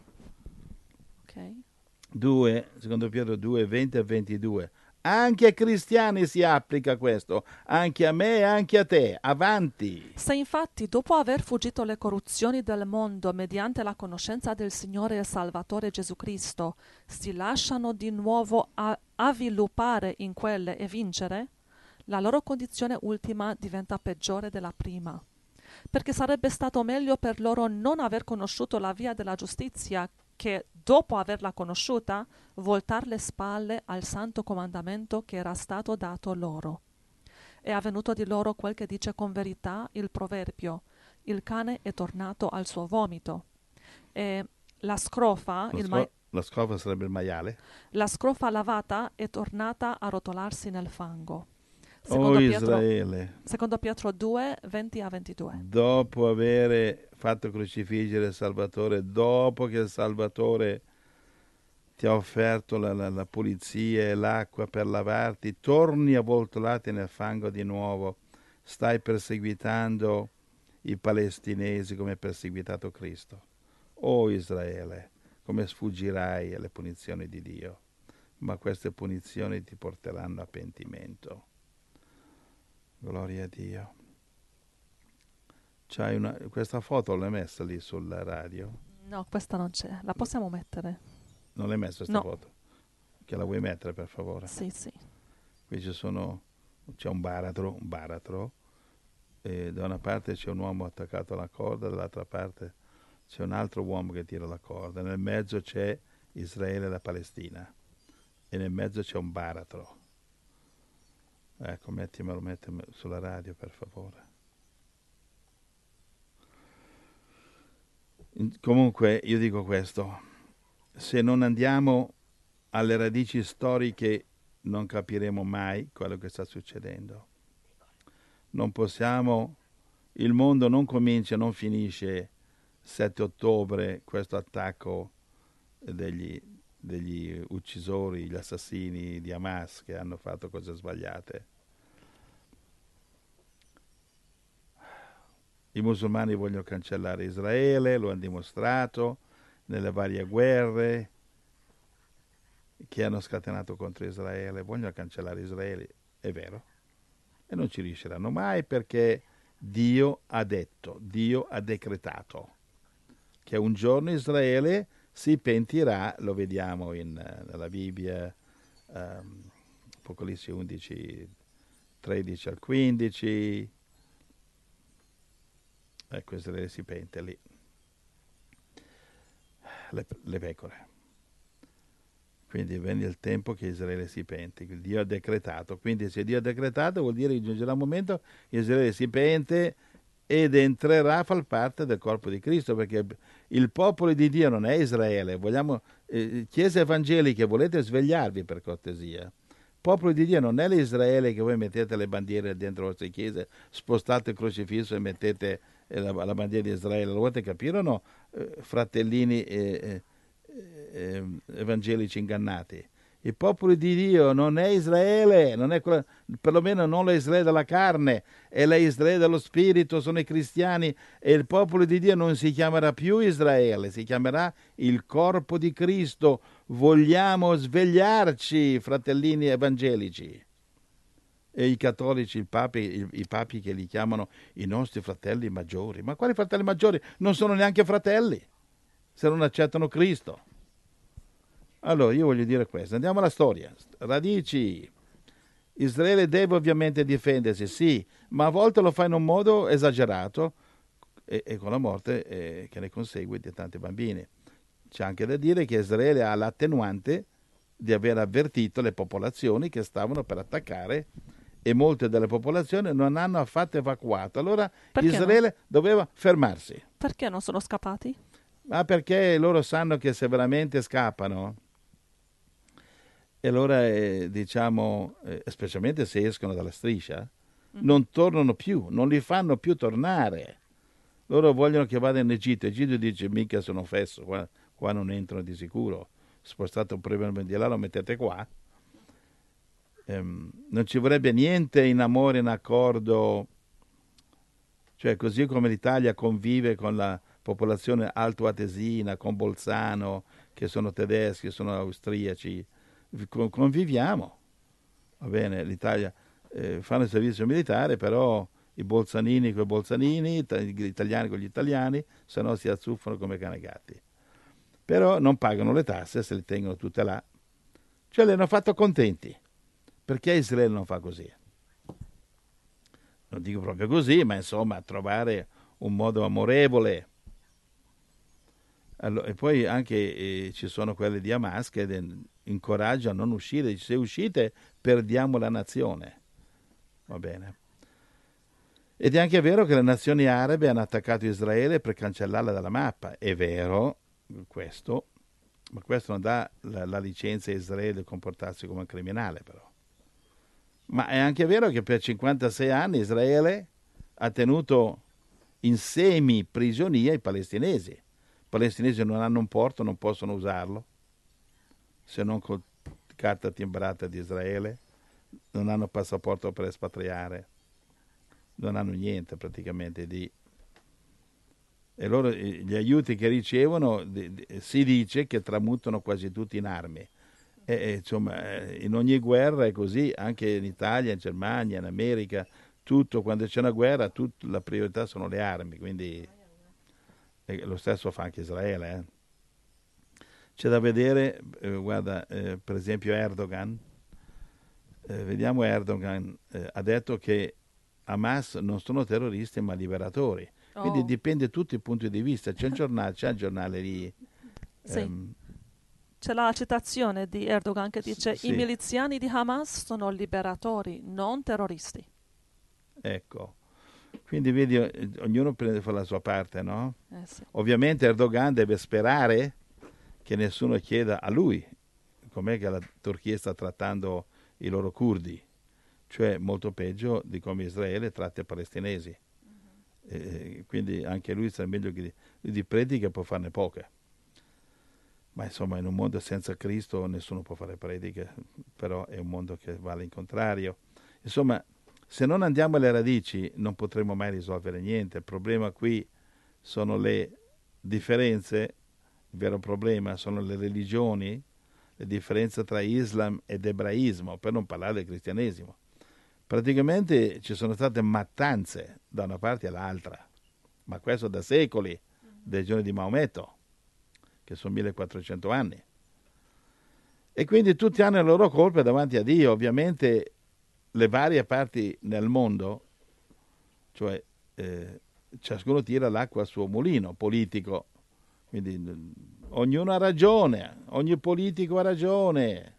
Ok. 2, secondo Pietro 2, 20 e 22. Anche ai cristiani si applica questo, anche a me e anche a te. Avanti. Se infatti, dopo aver fuggito le corruzioni del mondo mediante la conoscenza del Signore e Salvatore Gesù Cristo, si lasciano di nuovo avviluppare in quelle e vincere, la loro condizione ultima diventa peggiore della prima. Perché sarebbe stato meglio per loro non aver conosciuto la via della giustizia che, dopo averla conosciuta, voltar le spalle al santo comandamento che era stato dato loro. È avvenuto di loro quel che dice con verità il proverbio: il cane è tornato al suo vomito. E la scrofa, la scrofa sarebbe il maiale. La scrofa lavata è tornata a rotolarsi nel fango. Israele. Secondo Pietro 2, 20 a 22. Dopo aver fatto crocifiggere il Salvatore, dopo che il Salvatore ti ha offerto la pulizia e l'acqua per lavarti, torni avvoltolati nel fango di nuovo, stai perseguitando i palestinesi come hai perseguitato Cristo. O Israele, come sfuggirai alle punizioni di Dio? Ma queste punizioni ti porteranno a pentimento. Gloria a Dio. Questa foto l'hai messa lì sulla radio? No, questa non c'è. La possiamo mettere? Non l'hai messa questa foto? Che la vuoi mettere, per favore? Sì, sì. Qui c'è un baratro, e da una parte c'è un uomo attaccato alla corda, dall'altra parte c'è un altro uomo che tira la corda. Nel mezzo c'è Israele e la Palestina. E nel mezzo c'è un baratro. Ecco, mettimelo sulla radio, per favore. Comunque, io dico questo: se non andiamo alle radici storiche non capiremo mai quello che sta succedendo. Non possiamo, il mondo non comincia, non finisce 7 ottobre, questo attacco degli uccisori, gli assassini di Hamas che hanno fatto cose sbagliate. I musulmani vogliono cancellare Israele, lo hanno dimostrato nelle varie guerre che hanno scatenato contro Israele, vogliono cancellare Israele, è vero, e non ci riusciranno mai perché Dio ha detto, Dio ha decretato. che un giorno Israele si pentirà, lo vediamo nella Bibbia, Apocalisse 11, 13 al 15, ecco, Israele si pente lì, le pecore. Quindi venne il tempo che Israele si pente, il Dio ha decretato. Quindi se Dio ha decretato vuol dire che giungerà un momento che Israele si pente ed entrerà a far parte del corpo di Cristo, perché il popolo di Dio non è Israele. Vogliamo, chiese evangeliche, volete svegliarvi per cortesia. Il popolo di Dio non è l'Israele che voi mettete le bandiere dentro le vostre chiese, spostate il crocifisso e mettete la bandiera di Israele. Lo volete capire o no, fratellini evangelici ingannati? Il popolo di Dio non è Israele, non è perlomeno non l'Israele della carne, è l'Israele dello spirito, sono i cristiani, e il popolo di Dio non si chiamerà più Israele, si chiamerà il corpo di Cristo. Vogliamo svegliarci, fratellini evangelici. E i cattolici, i papi che li chiamano i nostri fratelli maggiori. Ma quali fratelli maggiori? Non sono neanche fratelli, se non accettano Cristo. Allora, io voglio dire questo. Andiamo alla storia. Radici. Israele deve ovviamente difendersi, sì, ma a volte lo fa in un modo esagerato e con la morte che ne consegue di tanti bambini. C'è anche da dire che Israele ha l'attenuante di aver avvertito le popolazioni che stavano per attaccare, e molte delle popolazioni non hanno affatto evacuato. Allora Perché Israele doveva fermarsi. Perché non sono scappati? Ma perché loro sanno che se veramente scappano, e allora specialmente se escono dalla striscia, non tornano più, non li fanno più tornare. Loro vogliono che vada in Egitto. Egitto dice: mica sono fesso, qua non entrano di sicuro. Spostate un problema di là, lo mettete qua. Non ci vorrebbe niente in amore, in accordo, cioè così come l'Italia convive con la popolazione altoatesina, con Bolzano, che sono tedeschi, sono austriaci, conviviamo, va bene, l'Italia fanno il servizio militare, però i bolzanini con i bolzanini, gli italiani con gli italiani, se no si azzuffano come cane gatti. Però non pagano le tasse, se le tengono tutte là. Cioè li hanno fatto contenti. Perché Israele non fa così? Non dico proprio così, ma insomma trovare un modo amorevole. Allora, e poi anche ci sono quelli di Hamas che incoraggiano a non uscire. Se uscite perdiamo la nazione. Va bene. Ed è anche vero che le nazioni arabe hanno attaccato Israele per cancellarla dalla mappa. È vero questo, ma questo non dà la licenza a Israele di comportarsi come un criminale, però. Ma è anche vero che per 56 anni Israele ha tenuto in semi-prigionia i palestinesi. I palestinesi non hanno un porto, non possono usarlo, se non con carta timbrata di Israele, non hanno passaporto per espatriare, non hanno niente praticamente di... E loro gli aiuti che ricevono si dice che tramutano quasi tutti in armi. Insomma, in ogni guerra è così, anche in Italia, in Germania, in America, tutto, quando c'è una guerra, la priorità sono le armi, quindi lo stesso fa anche Israele. C'è da vedere, guarda, per esempio Erdogan, vediamo Erdogan, ha detto che Hamas non sono terroristi ma liberatori, quindi dipende tutti i punti di vista. C'è un giornale lì. Sì. C'è la citazione di Erdogan che dice: sì. I miliziani di Hamas sono liberatori, non terroristi. Ecco, quindi vedi, ognuno prende la sua parte, no? Sì. Ovviamente Erdogan deve sperare che nessuno chieda a lui com'è che la Turchia sta trattando i loro curdi, cioè molto peggio di come Israele tratta i palestinesi. Quindi anche lui sa meglio che di prediche può farne poche. Ma insomma, in un mondo senza Cristo nessuno può fare prediche, però è un mondo che va all'incontrario. Insomma, se non andiamo alle radici non potremo mai risolvere niente. Il problema qui sono le differenze, il vero problema sono le religioni, le differenze tra Islam ed ebraismo, per non parlare del cristianesimo. Praticamente ci sono state mattanze da una parte all'altra, ma questo da secoli. dai giorni di Maometto, che sono 1400 anni. E quindi tutti hanno le loro colpe davanti a Dio. Ovviamente le varie parti nel mondo, cioè ciascuno tira l'acqua al suo mulino politico, quindi ognuno ha ragione, ogni politico ha ragione,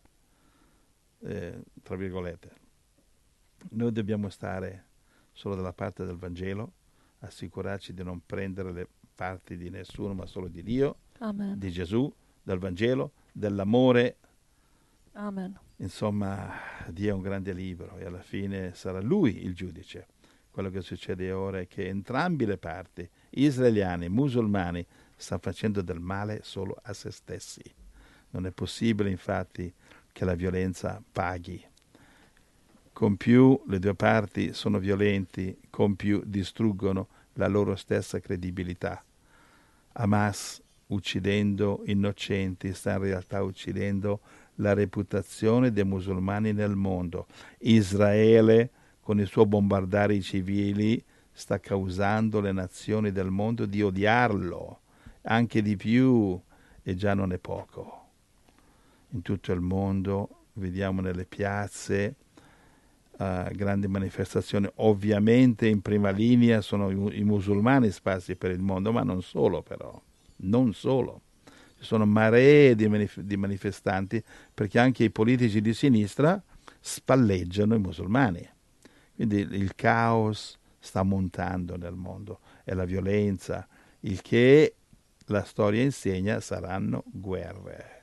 tra virgolette. Noi dobbiamo stare solo dalla parte del Vangelo, assicurarci di non prendere le parti di nessuno, ma solo di Dio, Amen. di Gesù, del Vangelo, dell'amore. Amen. Insomma, Dio è un grande libro e alla fine sarà Lui il giudice. Quello che succede ora è che entrambi le parti, israeliani e musulmani, stanno facendo del male solo a se stessi. Non è possibile, infatti, che la violenza paghi. Con più le due parti sono violenti, con più distruggono la loro stessa credibilità. Hamas, uccidendo innocenti, sta in realtà uccidendo la reputazione dei musulmani nel mondo. Israele, con il suo bombardare i civili, sta causando le nazioni del mondo di odiarlo, anche di più, e già non è poco. In tutto il mondo vediamo nelle piazze grandi manifestazioni. Ovviamente in prima linea sono i musulmani sparsi per il mondo, ma non solo però, non solo. Ci sono maree di manifestanti, perché anche i politici di sinistra spalleggiano i musulmani. Quindi il caos sta montando nel mondo e la violenza, il che la storia insegna saranno guerre.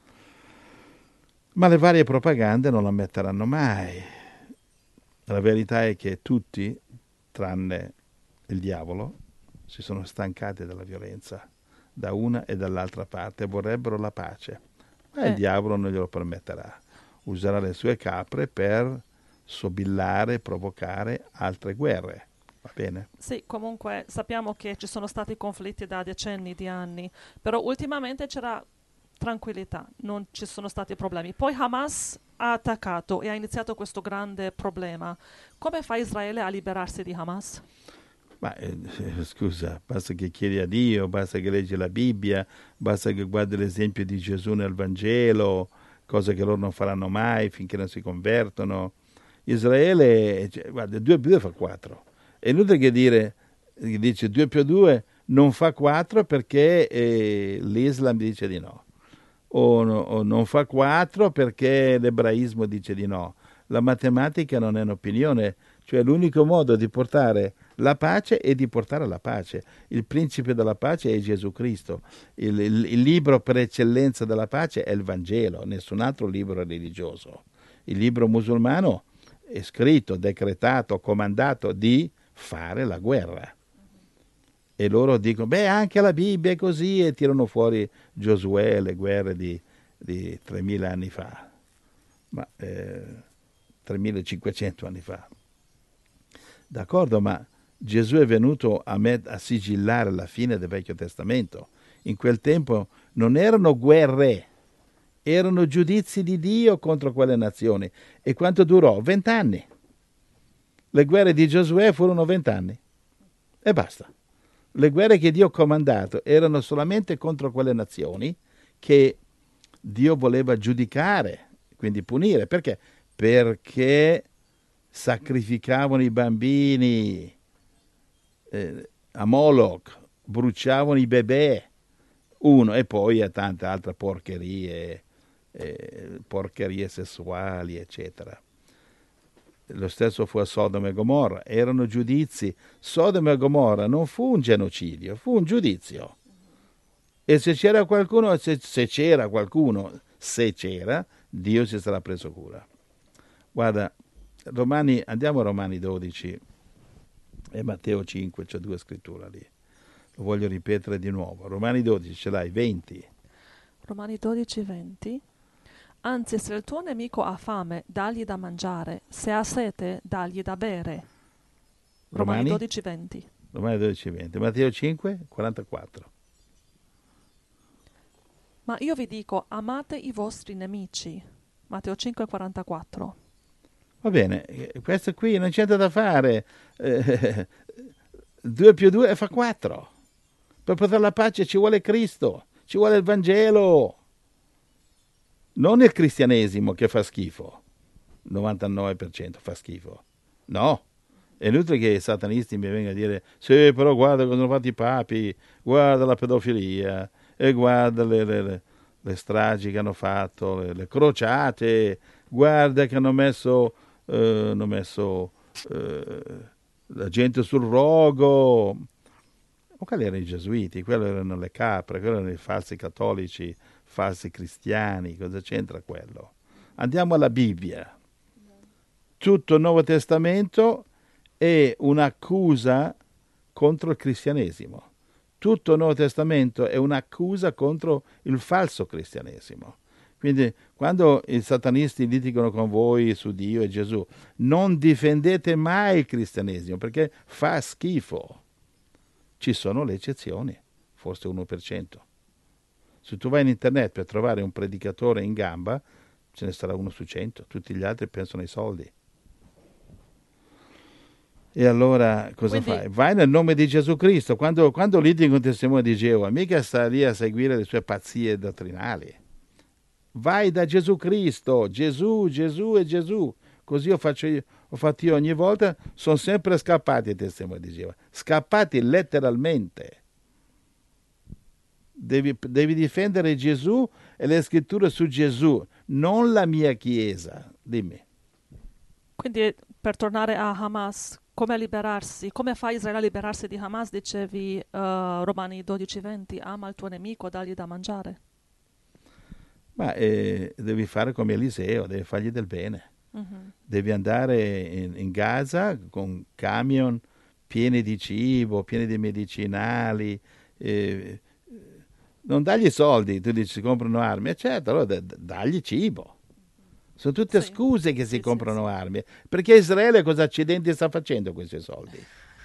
Ma le varie propagande non la metteranno mai. La verità è che tutti, tranne il diavolo, si sono stancati della violenza da una e dall'altra parte, vorrebbero la pace, ma il diavolo non glielo permetterà. Userà le sue capre per sobillare, provocare altre guerre. Va bene? Sì, comunque sappiamo che ci sono stati conflitti da decenni di anni, però ultimamente c'era tranquillità, non ci sono stati problemi. Poi Hamas ha attaccato e ha iniziato questo grande problema. Come fa Israele a liberarsi di Hamas? Ma scusa, basta che chiedi a Dio, basta che leggi la Bibbia, basta che guardi l'esempio di Gesù nel Vangelo, cose che loro non faranno mai finché non si convertono. Israele, guarda, 2 più 2 fa 4. È inutile che dice 2 più 2 non fa 4 perché l'Islam dice di no. O non fa 4 perché l'ebraismo dice di no. La matematica non è un'opinione, cioè l'unico modo di portare la pace è di portare la pace. Il principe della pace è Gesù Cristo. Il libro per eccellenza della pace è il Vangelo, nessun altro libro religioso. Il libro musulmano è scritto, decretato, comandato di fare la guerra. E loro dicono, anche la Bibbia è così, e tirano fuori Giosuè, le guerre di 3.000 anni fa, ma 3.500 anni fa. D'accordo, ma Gesù è venuto a sigillare la fine del Vecchio Testamento. In quel tempo non erano guerre, erano giudizi di Dio contro quelle nazioni. E quanto durò? 20 anni. Le guerre di Giosuè furono 20 anni. E basta. Le guerre che Dio ha comandato erano solamente contro quelle nazioni che Dio voleva giudicare, quindi punire. Perché? Perché sacrificavano i bambini a Moloch, bruciavano i bebè, e poi a tante altre porcherie sessuali, eccetera. Lo stesso fu a Sodoma e Gomorra, erano giudizi. Sodoma e Gomorra non fu un genocidio, fu un giudizio. E se c'era qualcuno, Dio si sarà preso cura. Guarda, andiamo a Romani 12 e Matteo 5, c'è 2 scritture lì. Lo voglio ripetere di nuovo. Romani 12, ce l'hai, 20. Romani 12, 20. Anzi, se il tuo nemico ha fame, dagli da mangiare, se ha sete, dagli da bere. Romani 12, 20. Romani 12, 20. Matteo 5, 44. Ma io vi dico, amate i vostri nemici. Matteo 5, 44. Va bene, questo qui non c'è da fare. 2 più 2 fa 4. Per portare la pace ci vuole Cristo, ci vuole il Vangelo, non il cristianesimo che fa schifo. 99% fa schifo. No, è inutile che i satanisti mi vengano a dire sì, però guarda cosa hanno fatto i papi, guarda la pedofilia, e guarda le stragi che hanno fatto, le crociate, guarda che hanno messo la gente sul rogo. Ma quelli erano i gesuiti, quelli erano le capre, quelli erano i falsi cattolici, falsi cristiani, cosa c'entra quello? Andiamo alla Bibbia. Tutto il Nuovo Testamento è un'accusa contro il cristianesimo. Tutto il Nuovo Testamento è un'accusa contro il falso cristianesimo. Quindi quando i satanisti litigano con voi su Dio e Gesù, non difendete mai il cristianesimo perché fa schifo. Ci sono le eccezioni, forse 1%. Se tu vai in internet per trovare un predicatore in gamba, ce ne sarà 1 su 100, tutti gli altri pensano ai soldi. E allora cosa fai? Vai nel nome di Gesù Cristo. Quando litighi con il testimone di Geova, mica sta lì a seguire le sue pazzie dottrinali. Vai da Gesù Cristo, Gesù, Gesù e Gesù. Così ho fatto io ogni volta, sono sempre scappati i testimoni di Geova. Scappati letteralmente. Devi difendere Gesù e le scritture su Gesù, non la mia Chiesa. Dimmi. Quindi per tornare a Hamas, come liberarsi? Come fa Israele a liberarsi di Hamas? Dicevi Romani 12:20, ama il tuo nemico, dagli da mangiare. Ma devi fare come Eliseo, devi fargli del bene. Devi andare in Gaza con camion pieni di cibo, pieni di medicinali, non dagli soldi, tu dici si comprano armi, certo, allora dagli cibo. Sono tutte scuse che si comprano armi, perché Israele cosa accidenti sta facendo con questi soldi?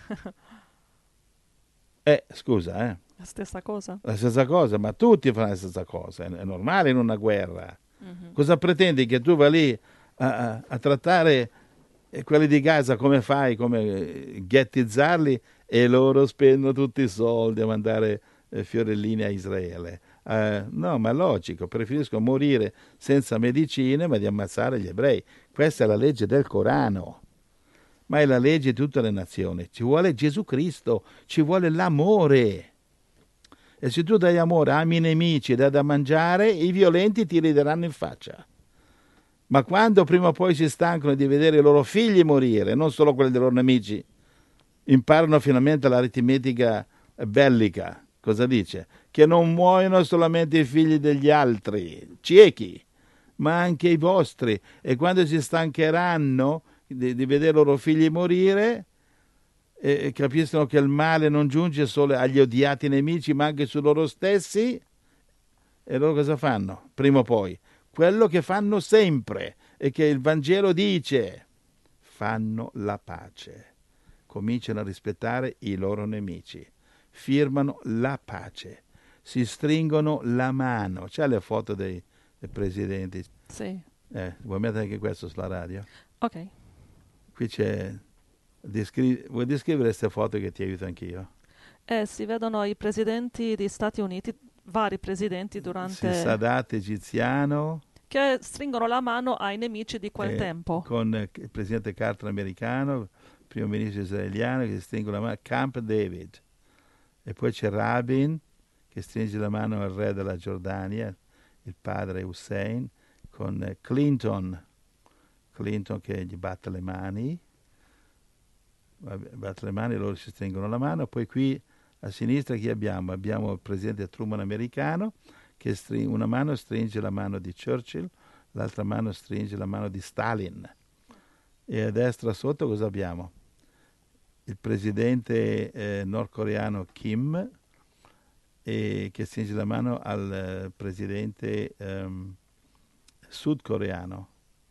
Scusa, La stessa cosa. La stessa cosa, ma tutti fanno la stessa cosa, è normale in una guerra. Cosa pretendi che tu vai lì a trattare quelli di Gaza come fai, come ghettizzarli e loro spendono tutti i soldi a mandare fiorellini a Israele? No, ma è logico, preferisco morire senza medicine ma di ammazzare gli ebrei. Questa è la legge del Corano, ma è la legge di tutte le nazioni. Ci vuole Gesù Cristo, ci vuole l'amore. E se tu dai amore, ami i nemici, dai da mangiare, i violenti ti rideranno in faccia. Ma quando prima o poi si stancano di vedere i loro figli morire, non solo quelli dei loro nemici, imparano finalmente l'aritmetica bellica. Cosa dice? Che non muoiono solamente i figli degli altri, ciechi, ma anche i vostri. E quando si stancheranno di vedere i loro figli morire, capiscono che il male non giunge solo agli odiati nemici, ma anche su loro stessi. E loro cosa fanno? Prima o poi. Quello che fanno sempre e che il Vangelo dice, fanno la pace. Cominciano a rispettare i loro nemici. Firmano la pace. Si stringono la mano. C'è le foto dei presidenti? Sì. Vuoi mettere anche questo sulla radio? Ok. Qui c'è... Vuoi descrivere queste foto che ti aiuto anch'io? Si vedono i presidenti degli Stati Uniti, vari presidenti durante... Sadat egiziano. Che stringono la mano ai nemici di quel tempo. Con il presidente Carter americano, il primo ministro israeliano che stringono la mano, Camp David. E poi c'è Rabin che stringe la mano al re della Giordania, il padre Hussein, con Clinton che gli batte le mani. Batte le mani, loro si stringono la mano. Poi qui a sinistra chi abbiamo? Abbiamo il presidente Truman americano che una mano stringe la mano di Churchill, l'altra mano stringe la mano di Stalin. E a destra sotto cosa abbiamo? Il presidente nordcoreano Kim che stringe la mano al presidente sudcoreano.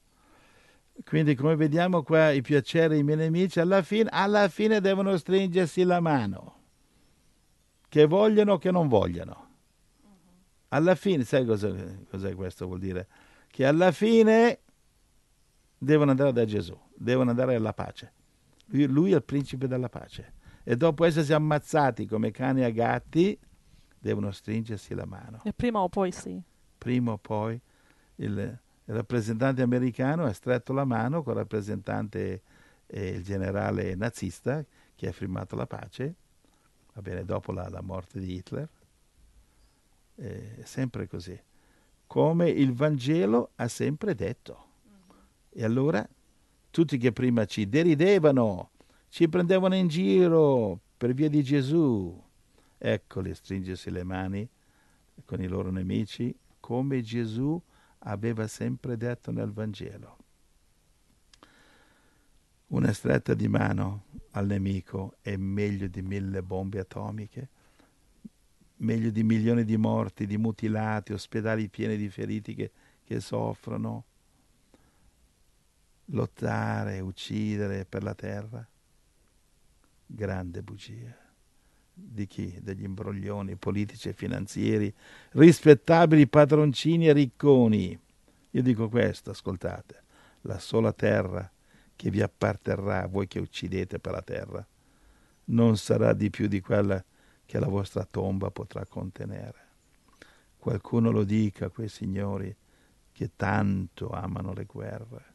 Quindi come vediamo qua i piaceri e i miei nemici alla fine devono stringersi la mano, che vogliono o che non vogliono. Alla fine, sai cos'è questo vuol dire? Che alla fine devono andare da Gesù, devono andare alla pace. Lui è il principe della pace e dopo essersi ammazzati come cani a gatti, devono stringersi la mano. E prima o poi sì. Prima o poi il rappresentante americano ha stretto la mano con il rappresentante, il generale nazista che ha firmato la pace, va bene, dopo la morte di Hitler. È sempre così, come il Vangelo ha sempre detto. E allora tutti che prima ci deridevano, ci prendevano in giro per via di Gesù, eccoli stringersi le mani con i loro nemici, come Gesù aveva sempre detto nel Vangelo. Una stretta di mano al nemico è meglio di 1000 bombe atomiche, meglio di milioni di morti, di mutilati, ospedali pieni di feriti che soffrono. Lottare, uccidere per la terra, grande bugia. Di chi? Degli imbroglioni politici e finanzieri, rispettabili padroncini e ricconi. Io dico questo, ascoltate, la sola terra che vi apparterrà, voi che uccidete per la terra, non sarà di più di quella che la vostra tomba potrà contenere. Qualcuno lo dica a quei signori che tanto amano le guerre.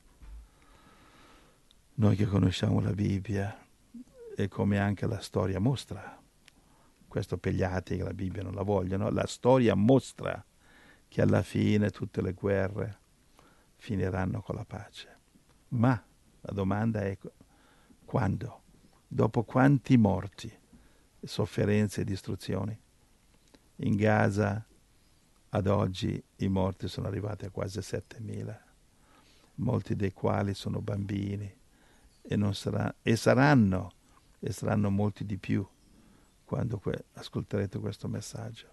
Noi che conosciamo la Bibbia, e come anche la storia mostra, questo per gli atei che la Bibbia non la vogliono, la storia mostra che alla fine tutte le guerre finiranno con la pace. Ma la domanda è quando? Dopo quanti morti, sofferenze e distruzioni? In Gaza ad oggi i morti sono arrivati a quasi 7.000, molti dei quali sono bambini e saranno molti di più quando ascolterete questo messaggio.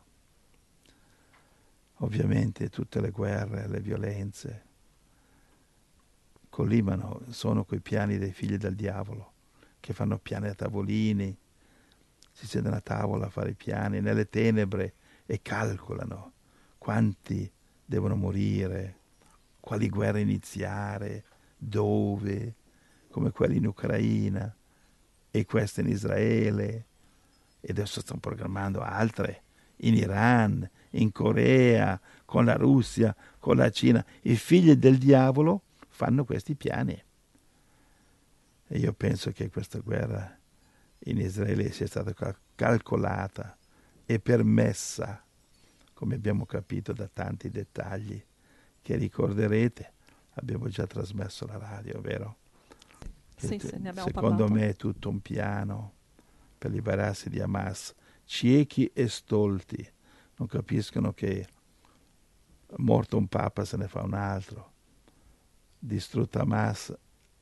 Ovviamente tutte le guerre, le violenze collimano, sono quei piani dei figli del diavolo che fanno piani a tavolini, si siedono a tavola a fare i piani nelle tenebre e calcolano quanti devono morire, quali guerre iniziare, dove, come quelli in Ucraina e queste in Israele, e adesso stanno programmando altre in Iran, in Corea, con la Russia, con la Cina. I figli del diavolo fanno questi piani. E io penso che questa guerra in Israele sia stata calcolata e permessa, come abbiamo capito da tanti dettagli che ricorderete, abbiamo già trasmesso alla radio, vero? Sì, ne abbiamo secondo parlato. me è tutto un piano per liberarsi di Hamas. Ciechi e stolti non capiscono che morto un papa se ne fa un altro. Distrutta Hamas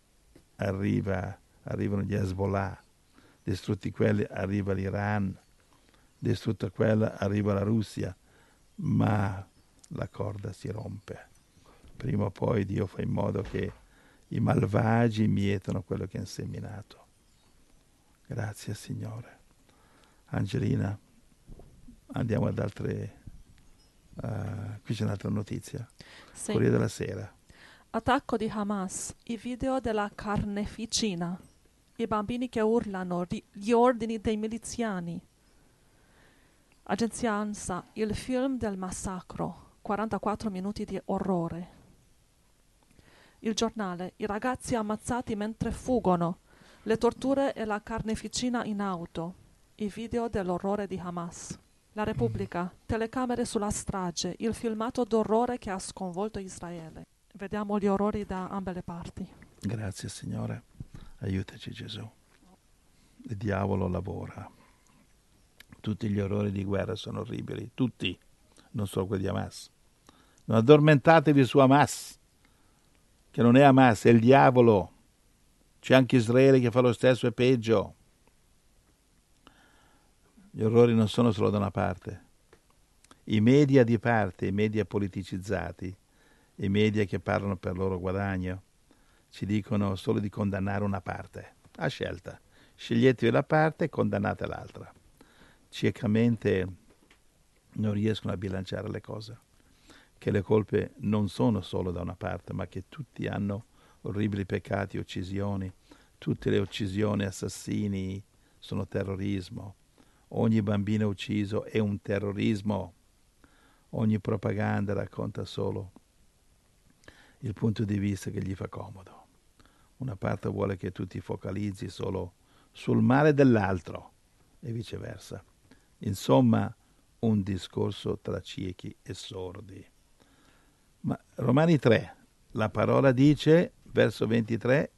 arrivano gli Hezbollah, distrutti quelli arriva l'Iran, distrutta quella arriva la Russia, ma la corda si rompe. Prima o poi Dio fa in modo che i malvagi mietano quello che ha inseminato. Grazie Signore. Angelina, andiamo ad altre... qui c'è un'altra notizia. Sì. Corriere della Sera. Attacco di Hamas, i video della carneficina, i bambini che urlano, gli ordini dei miliziani. Agenzia ANSA, il film del massacro, 44 minuti di orrore. Il Giornale, i ragazzi ammazzati mentre fuggono, le torture e la carneficina in auto, i video dell'orrore di Hamas. La Repubblica, telecamere sulla strage, il filmato d'orrore che ha sconvolto Israele. Vediamo gli orrori da ambe le parti. Grazie Signore, aiutaci Gesù. Il diavolo lavora. Tutti gli orrori di guerra sono orribili, tutti, non solo quelli di Hamas. Non addormentatevi su Hamas, che non è Hamas, è il diavolo. C'è anche Israele che fa lo stesso e peggio. Gli orrori non sono solo da una parte. I media di parte, i media politicizzati, i media che parlano per loro guadagno, ci dicono solo di condannare una parte, a scelta. Sceglietevi la parte e condannate l'altra. Ciecamente non riescono a bilanciare le cose, che le colpe non sono solo da una parte, ma che tutti hanno orribili peccati, uccisioni, tutte le uccisioni, assassini, sono terrorismo. Ogni bambino ucciso è un terrorismo. Ogni propaganda racconta solo il punto di vista che gli fa comodo. Una parte vuole che tu ti focalizzi solo sul male dell'altro e viceversa. Insomma, un discorso tra ciechi e sordi. Ma Romani 3, la parola dice, verso 23,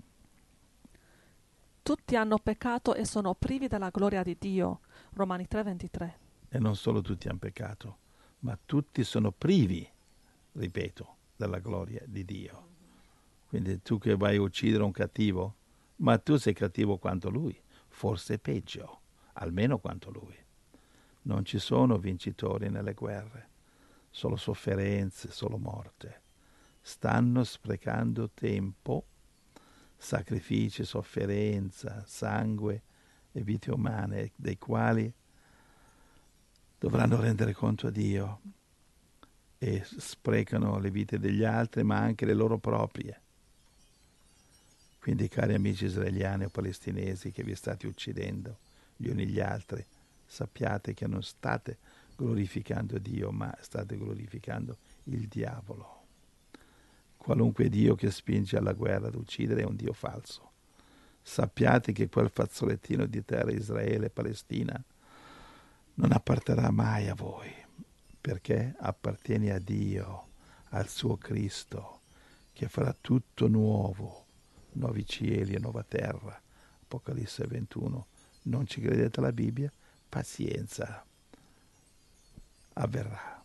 Tutti hanno peccato e sono privi della gloria di Dio. Romani 3:23. e non solo tutti hanno peccato, ma tutti sono privi, ripeto, della gloria di Dio. Quindi tu che vai a uccidere un cattivo, ma tu sei cattivo quanto lui, forse peggio, almeno quanto lui. Non ci sono vincitori nelle guerre, solo sofferenze, solo morte. Stanno sprecando tempo, sacrifici, sofferenza, sangue e vite umane, dei quali dovranno rendere conto a Dio, e sprecano le vite degli altri, ma anche le loro proprie. Quindi, cari amici israeliani o palestinesi che vi state uccidendo gli uni gli altri, sappiate che non state glorificando Dio, ma state glorificando il diavolo. Qualunque Dio che spinge alla guerra ad uccidere è un Dio falso. Sappiate che quel fazzolettino di terra, Israele e Palestina, non apparterà mai a voi, perché appartiene a Dio, al suo Cristo, che farà tutto nuovo, nuovi cieli e nuova terra. Apocalisse 21. Non ci credete alla Bibbia? Pazienza, avverrà.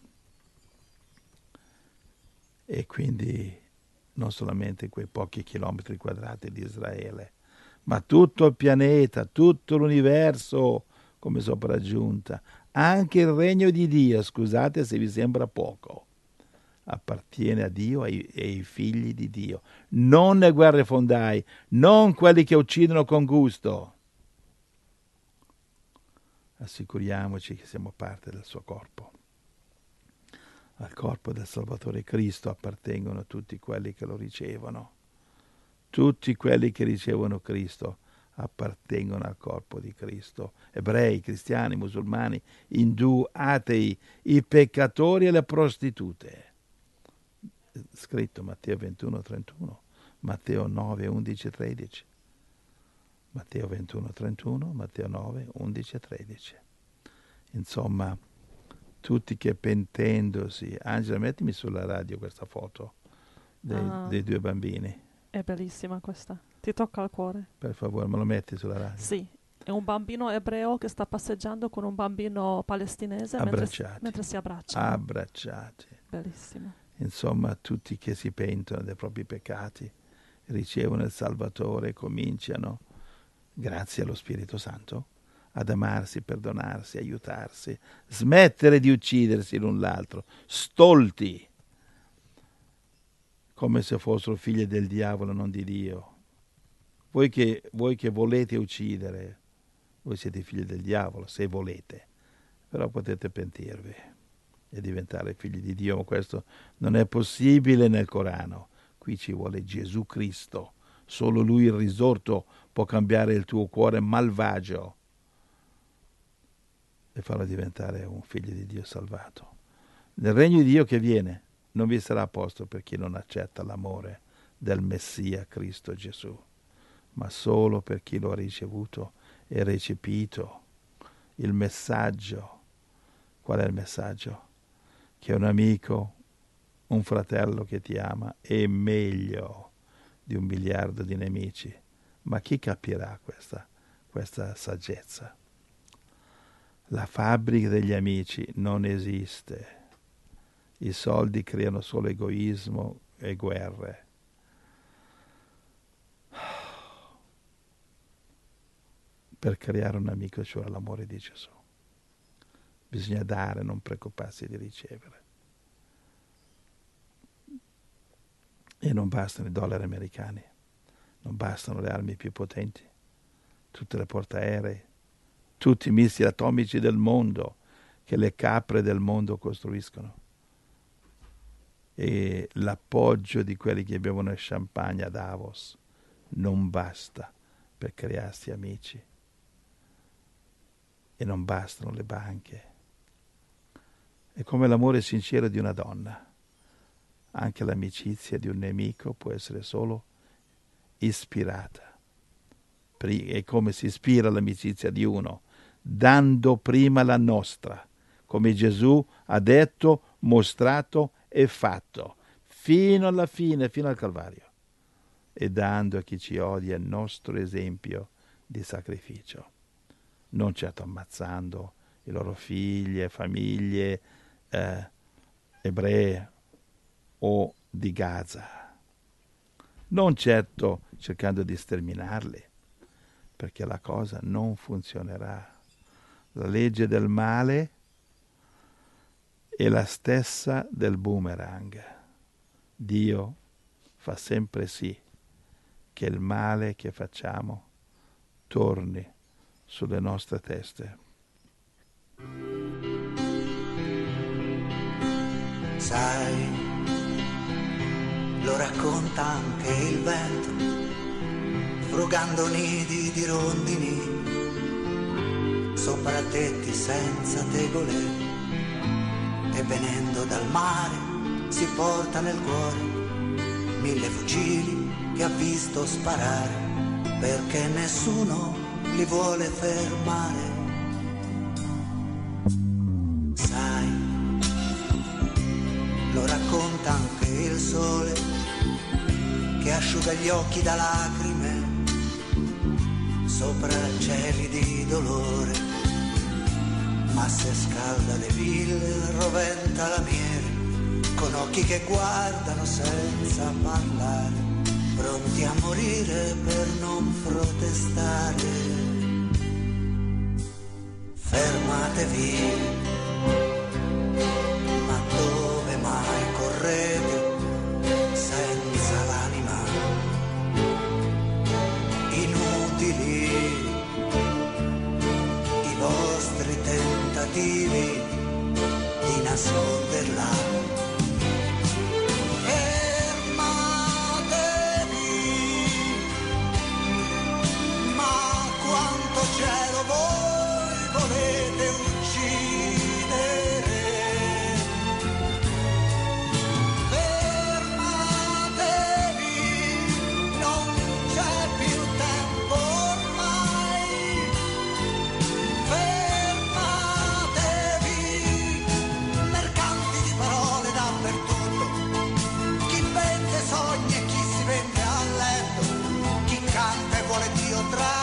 E quindi non solamente quei pochi chilometri quadrati di Israele, ma tutto il pianeta, tutto l'universo come sopraggiunta, anche il regno di Dio, scusate se vi sembra poco, appartiene a Dio e ai figli di Dio, non le guerre fondai, non quelli che uccidono con gusto. Assicuriamoci che siamo parte del suo corpo. Al corpo del Salvatore Cristo appartengono tutti quelli che lo ricevono. Tutti quelli che ricevono Cristo appartengono al corpo di Cristo. Ebrei, cristiani, musulmani, indù, atei, i peccatori e le prostitute. Scritto Matteo 21, 31, Matteo 9, 11, 13. Matteo 21, 31, Matteo 9, 11 e 13. Insomma, tutti che pentendosi. Angela, mettimi sulla radio questa foto dei due bambini. È bellissima questa. Ti tocca al cuore. Per favore, me lo metti sulla radio? Sì. È un bambino ebreo che sta passeggiando con un bambino palestinese mentre si abbracciano. Abbracciati. Bellissimo. Insomma, tutti che si pentono dei propri peccati, ricevono il Salvatore e cominciano, grazie allo Spirito Santo, ad amarsi, perdonarsi, aiutarsi, smettere di uccidersi l'un l'altro, stolti, come se fossero figli del diavolo, non di Dio. Voi che volete uccidere, voi siete figli del diavolo, se volete, però potete pentirvi e diventare figli di Dio, ma questo non è possibile nel Corano. Qui ci vuole Gesù Cristo, solo Lui il risorto può cambiare il tuo cuore malvagio e farlo diventare un figlio di Dio salvato. Nel regno di Dio che viene non vi sarà posto per chi non accetta l'amore del Messia Cristo Gesù, ma solo per chi lo ha ricevuto e recepito il messaggio. Qual è il messaggio? Che un amico, un fratello che ti ama è meglio di 1 miliardo di nemici. Ma chi capirà questa saggezza? La fabbrica degli amici non esiste. I soldi creano solo egoismo e guerre. Per creare un amico ci vuole l'amore di Gesù. Bisogna dare, non preoccuparsi di ricevere. E non bastano i dollari americani, non bastano le armi più potenti, tutte le portaerei, tutti i missili atomici del mondo che le capre del mondo costruiscono. E l'appoggio di quelli che bevono champagne a Davos non basta per crearsi amici. e non bastano le banche. È come l'amore sincero di una donna. Anche l'amicizia di un nemico può essere solo ispirata. È come si ispira l'amicizia di uno, dando prima la nostra, come Gesù ha detto, mostrato e fatto, fino alla fine, fino al Calvario, e dando a chi ci odia il nostro esempio di sacrificio, non certo ammazzando i loro figli e famiglie ebree o di Gaza, non certo cercando di sterminarli, perché la cosa non funzionerà. La legge del male è la stessa del boomerang. Dio fa sempre sì che il male che facciamo torni sulle nostre teste. Sai, lo racconta anche il vento, frugando nidi di rondini, sopra tetti senza tegole, e venendo dal mare si porta nel cuore 1000 fucili che ha visto sparare, perché nessuno li vuole fermare. Sai, lo racconta anche il sole che asciuga gli occhi da lacrime sopra cieli di dolore, ma se scalda le ville roventa la miele con occhi che guardano senza parlare, pronti a morire per non protestare. Fermatevi, ma dove mai correte senza l'anima? Inutili i vostri tentativi di nasconderla. Cielo voi volete uccidere, fermatevi, non c'è più tempo ormai, fermatevi, mercanti di parole dappertutto, chi vende sogni e chi si vende a letto, chi canta e vuole Dio tra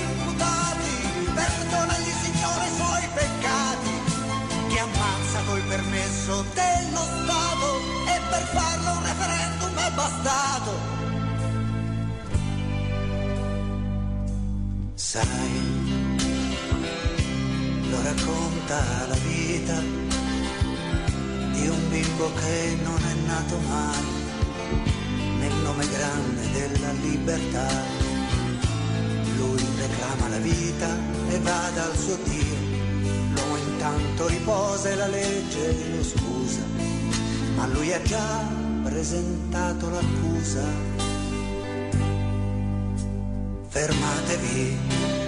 col permesso dello Stato, e per farlo un referendum è bastato. Sai, lo racconta la vita di un bimbo che non è nato mai, nel nome grande della libertà. Lui reclama la vita e va dal suo Dio, intanto riposa e la legge lo scusa, ma lui ha già presentato l'accusa. Fermatevi,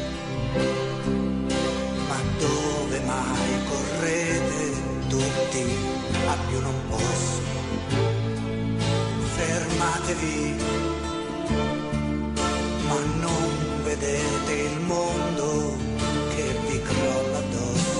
ma dove mai correte tutti, a più non posso. Fermatevi, ma non vedete il mondo che vi crolla addosso.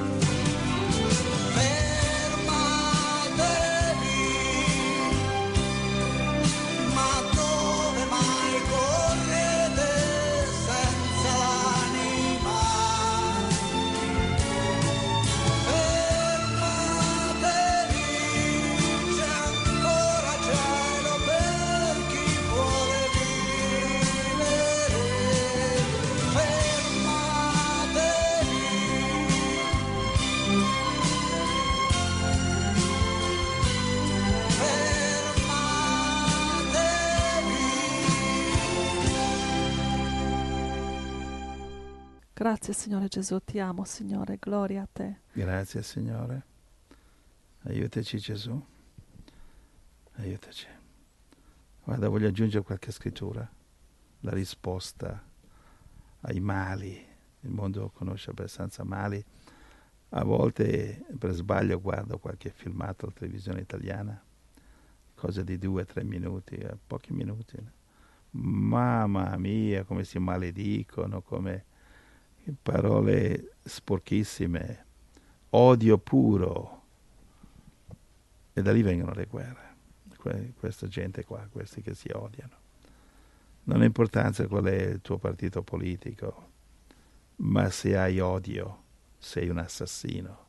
Grazie Signore Gesù, ti amo Signore, gloria a te. Grazie Signore. Aiutaci Gesù. Aiutaci. Guarda, voglio aggiungere qualche scrittura. La risposta ai mali Il mondo conosce abbastanza male. A volte per sbaglio guardo qualche filmato alla televisione italiana, cose di 2-3 minuti, pochi minuti. Mamma mia, come si maledicono, come parole sporchissime, odio puro. E da lì vengono le guerre. Questa gente qua, questi che si odiano. Non ha importanza qual è il tuo partito politico, ma se hai odio sei un assassino.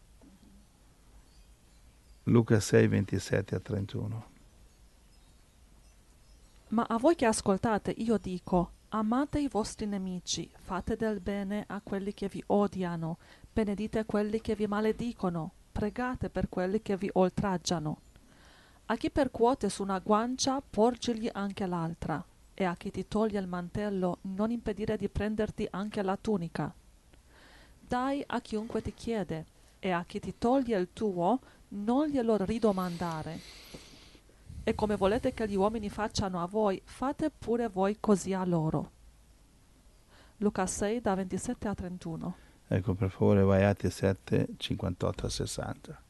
Luca 6, 27 a 31. Ma a voi che ascoltate io dico, amate i vostri nemici, fate del bene a quelli che vi odiano, benedite quelli che vi maledicono, pregate per quelli che vi oltraggiano. A chi percuote su una guancia, porgigli anche l'altra, e a chi ti toglie il mantello, non impedire di prenderti anche la tunica. Dai a chiunque ti chiede, e a chi ti toglie il tuo, non glielo ridomandare. E come volete che gli uomini facciano a voi, fate pure voi così a loro. Luca 6, da 27 a 31. Ecco, per favore, vai a Atti 7, 58 a 60.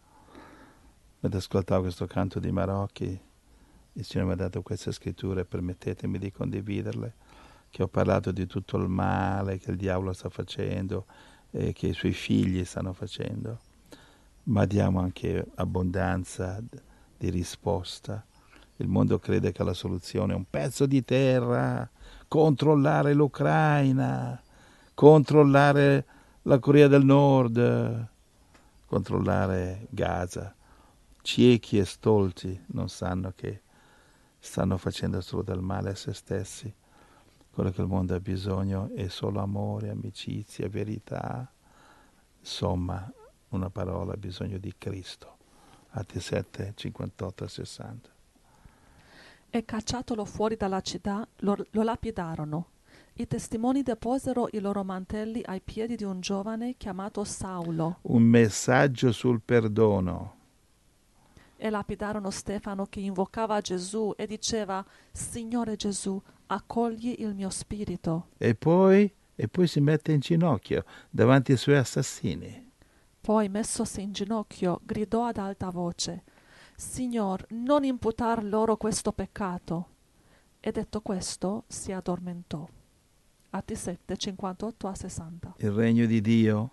Mentre ascoltavo questo canto di Marocchi, il Signore mi ha dato queste scritture, permettetemi di condividerle, che ho parlato di tutto il male che il diavolo sta facendo e che i suoi figli stanno facendo, ma diamo anche abbondanza di risposta. Il mondo crede che la soluzione è un pezzo di terra, controllare l'Ucraina, controllare la Corea del Nord, controllare Gaza. Ciechi e stolti non sanno che stanno facendo solo del male a se stessi. Quello che il mondo ha bisogno è solo amore, amicizia, verità. Insomma, una parola, ha bisogno di Cristo. Atti 7, 58 a 60. E cacciatolo fuori dalla città, lo lapidarono. I testimoni deposero i loro mantelli ai piedi di un giovane chiamato Saulo. Un messaggio sul perdono. E lapidarono Stefano che invocava Gesù e diceva: Signore Gesù, accogli il mio spirito. E poi si mette in ginocchio davanti ai suoi assassini. Poi, messosi in ginocchio, gridò ad alta voce: Signor, non imputar loro questo peccato. E detto questo, si addormentò. Atti 7, 58 a 60. Il regno di Dio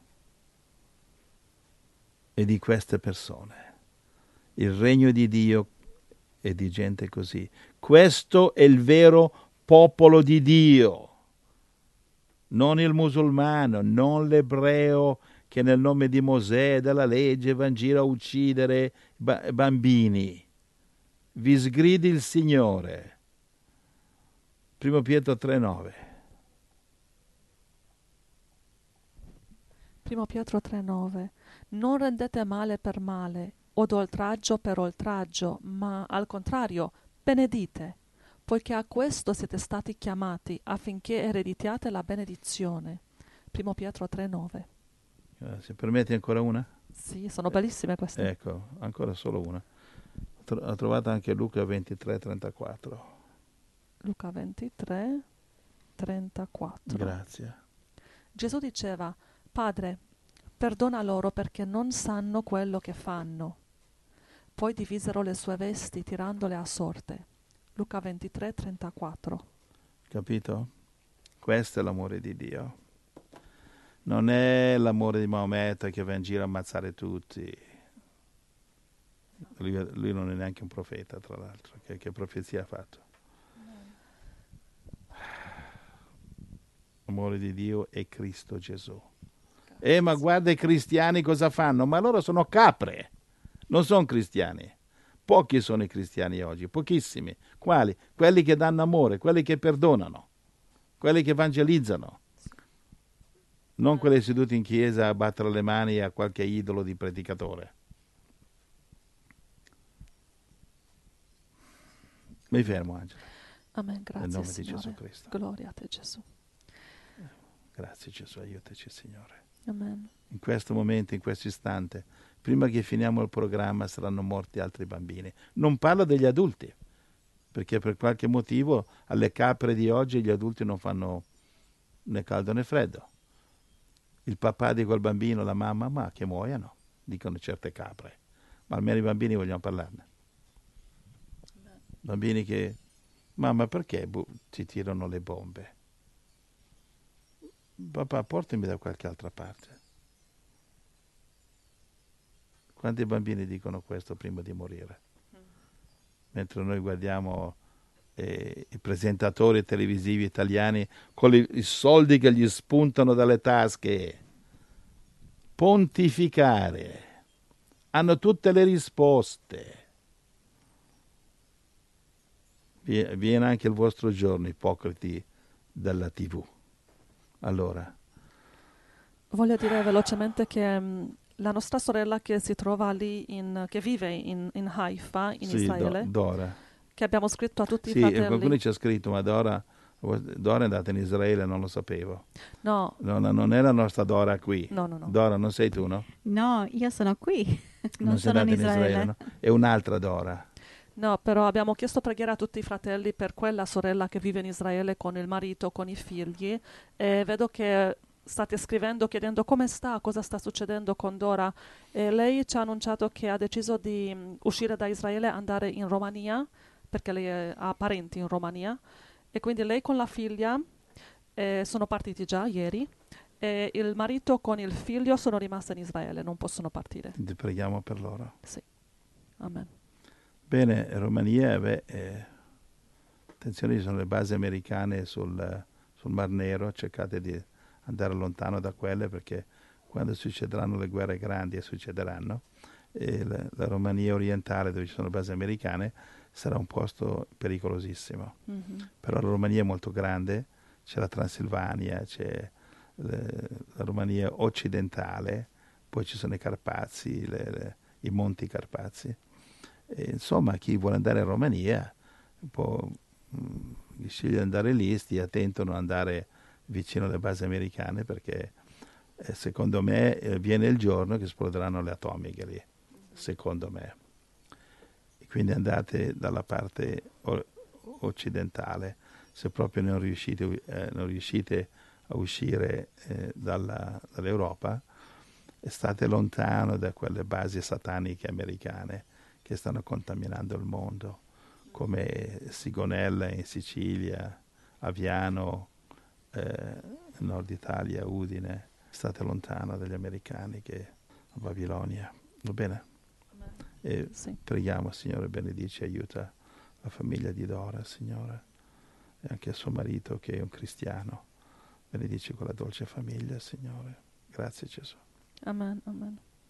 è di queste persone. Il regno di Dio è di gente così. Questo è il vero popolo di Dio. Non il musulmano, non l'ebreo che nel nome di Mosè e della legge va in giro a uccidere bambini. Vi sgridi il Signore. 1 Pietro 3,9. 1 Pietro 3,9. Non rendete male per male, od oltraggio per oltraggio, ma al contrario, benedite, poiché a questo siete stati chiamati, affinché ereditiate la benedizione. 1 Pietro 3,9. Se permetti ancora una? Sì, sono bellissime queste. Ecco, ancora solo una. Ho trovato anche Luca 23, 34. Luca 23, 34. Grazie. Gesù diceva: Padre, perdona loro perché non sanno quello che fanno. Poi divisero le sue vesti tirandole a sorte. Luca 23, 34. Capito? Questo è l'amore di Dio. Non è l'amore di Maometto che va in giro a ammazzare tutti. Lui non è neanche un profeta, tra l'altro. Che profezia ha fatto? L'amore di Dio è Cristo Gesù. Ma guarda i cristiani cosa fanno? Ma loro sono capre, non sono cristiani. Pochi sono i cristiani oggi, pochissimi. Quali? Quelli che danno amore, quelli che perdonano, quelli che evangelizzano. Non quelli seduti in chiesa a battere le mani a qualche idolo di predicatore. Mi fermo, Angela. Amen, grazie Nel nome Signore. di Gesù Cristo. Gloria a te Gesù. Grazie Gesù, aiutaci Signore. Amen. In questo momento, in questo istante, prima che finiamo il programma, saranno morti altri bambini. Non parlo degli adulti, perché per qualche motivo alle capre di oggi gli adulti non fanno né caldo né freddo. il papà di quel bambino, la mamma, ma che muoiano, dicono certe capre. Ma almeno i bambini vogliono parlarne. Bambini che, mamma perché ci tirano le bombe? Papà, portami da qualche altra parte. Quanti bambini dicono questo prima di morire? Mentre noi guardiamo i presentatori televisivi italiani con i soldi che gli spuntano dalle tasche, pontificare, hanno tutte le risposte. Viene anche il vostro giorno, ipocriti della TV. Allora, Voglio dire velocemente che la nostra sorella che si trova lì, che vive in Haifa, in sì, Israele, Dora. che abbiamo scritto a tutti Sì, i fratelli. qualcuno ci ha scritto, ma Dora è andata in Israele, non lo sapevo. No. Non è la nostra Dora qui. No. Dora, non sei tu, no? No, io sono qui. Non sei sono in andata Israele. no? È un'altra Dora. No, però abbiamo chiesto preghiera a tutti i fratelli per quella sorella che vive in Israele con il marito, con i figli, e vedo che state scrivendo chiedendo come sta, cosa sta succedendo con Dora, e lei ci ha annunciato che ha deciso di uscire da Israele e andare in Romania, perché lei ha parenti in Romania, e quindi lei con la figlia sono partiti già ieri, e il marito con il figlio sono rimasti in Israele, non possono partire. Quindi preghiamo per loro. Sì, amen. Bene, Romania, attenzione, ci sono le basi americane sul Mar Nero, cercate di andare lontano da quelle perché quando succederanno le guerre grandi, e succederanno, la Romania orientale dove ci sono basi americane sarà un posto pericolosissimo. Mm-hmm. Però la Romania è molto grande, c'è la Transilvania, c'è la Romania occidentale, poi ci sono i Carpazi, i Monti Carpazi. E, insomma, chi vuole andare in Romania può sceglie di andare lì, stia attento a non andare vicino alle basi americane perché secondo me viene il giorno che esploderanno le atomiche lì, secondo me. E quindi andate dalla parte occidentale, se proprio non riuscite a uscire dall'Europa, state lontano da quelle basi sataniche americane che stanno contaminando il mondo, come Sigonella in Sicilia, Aviano, Nord Italia, Udine. State lontano dagli americani che a Babilonia. Va bene? E sì. Preghiamo, Signore, benedici, aiuta la famiglia di Dora, Signore, e anche suo marito che è un cristiano. Benedici quella dolce famiglia, Signore. Grazie, Gesù. Amen, amen.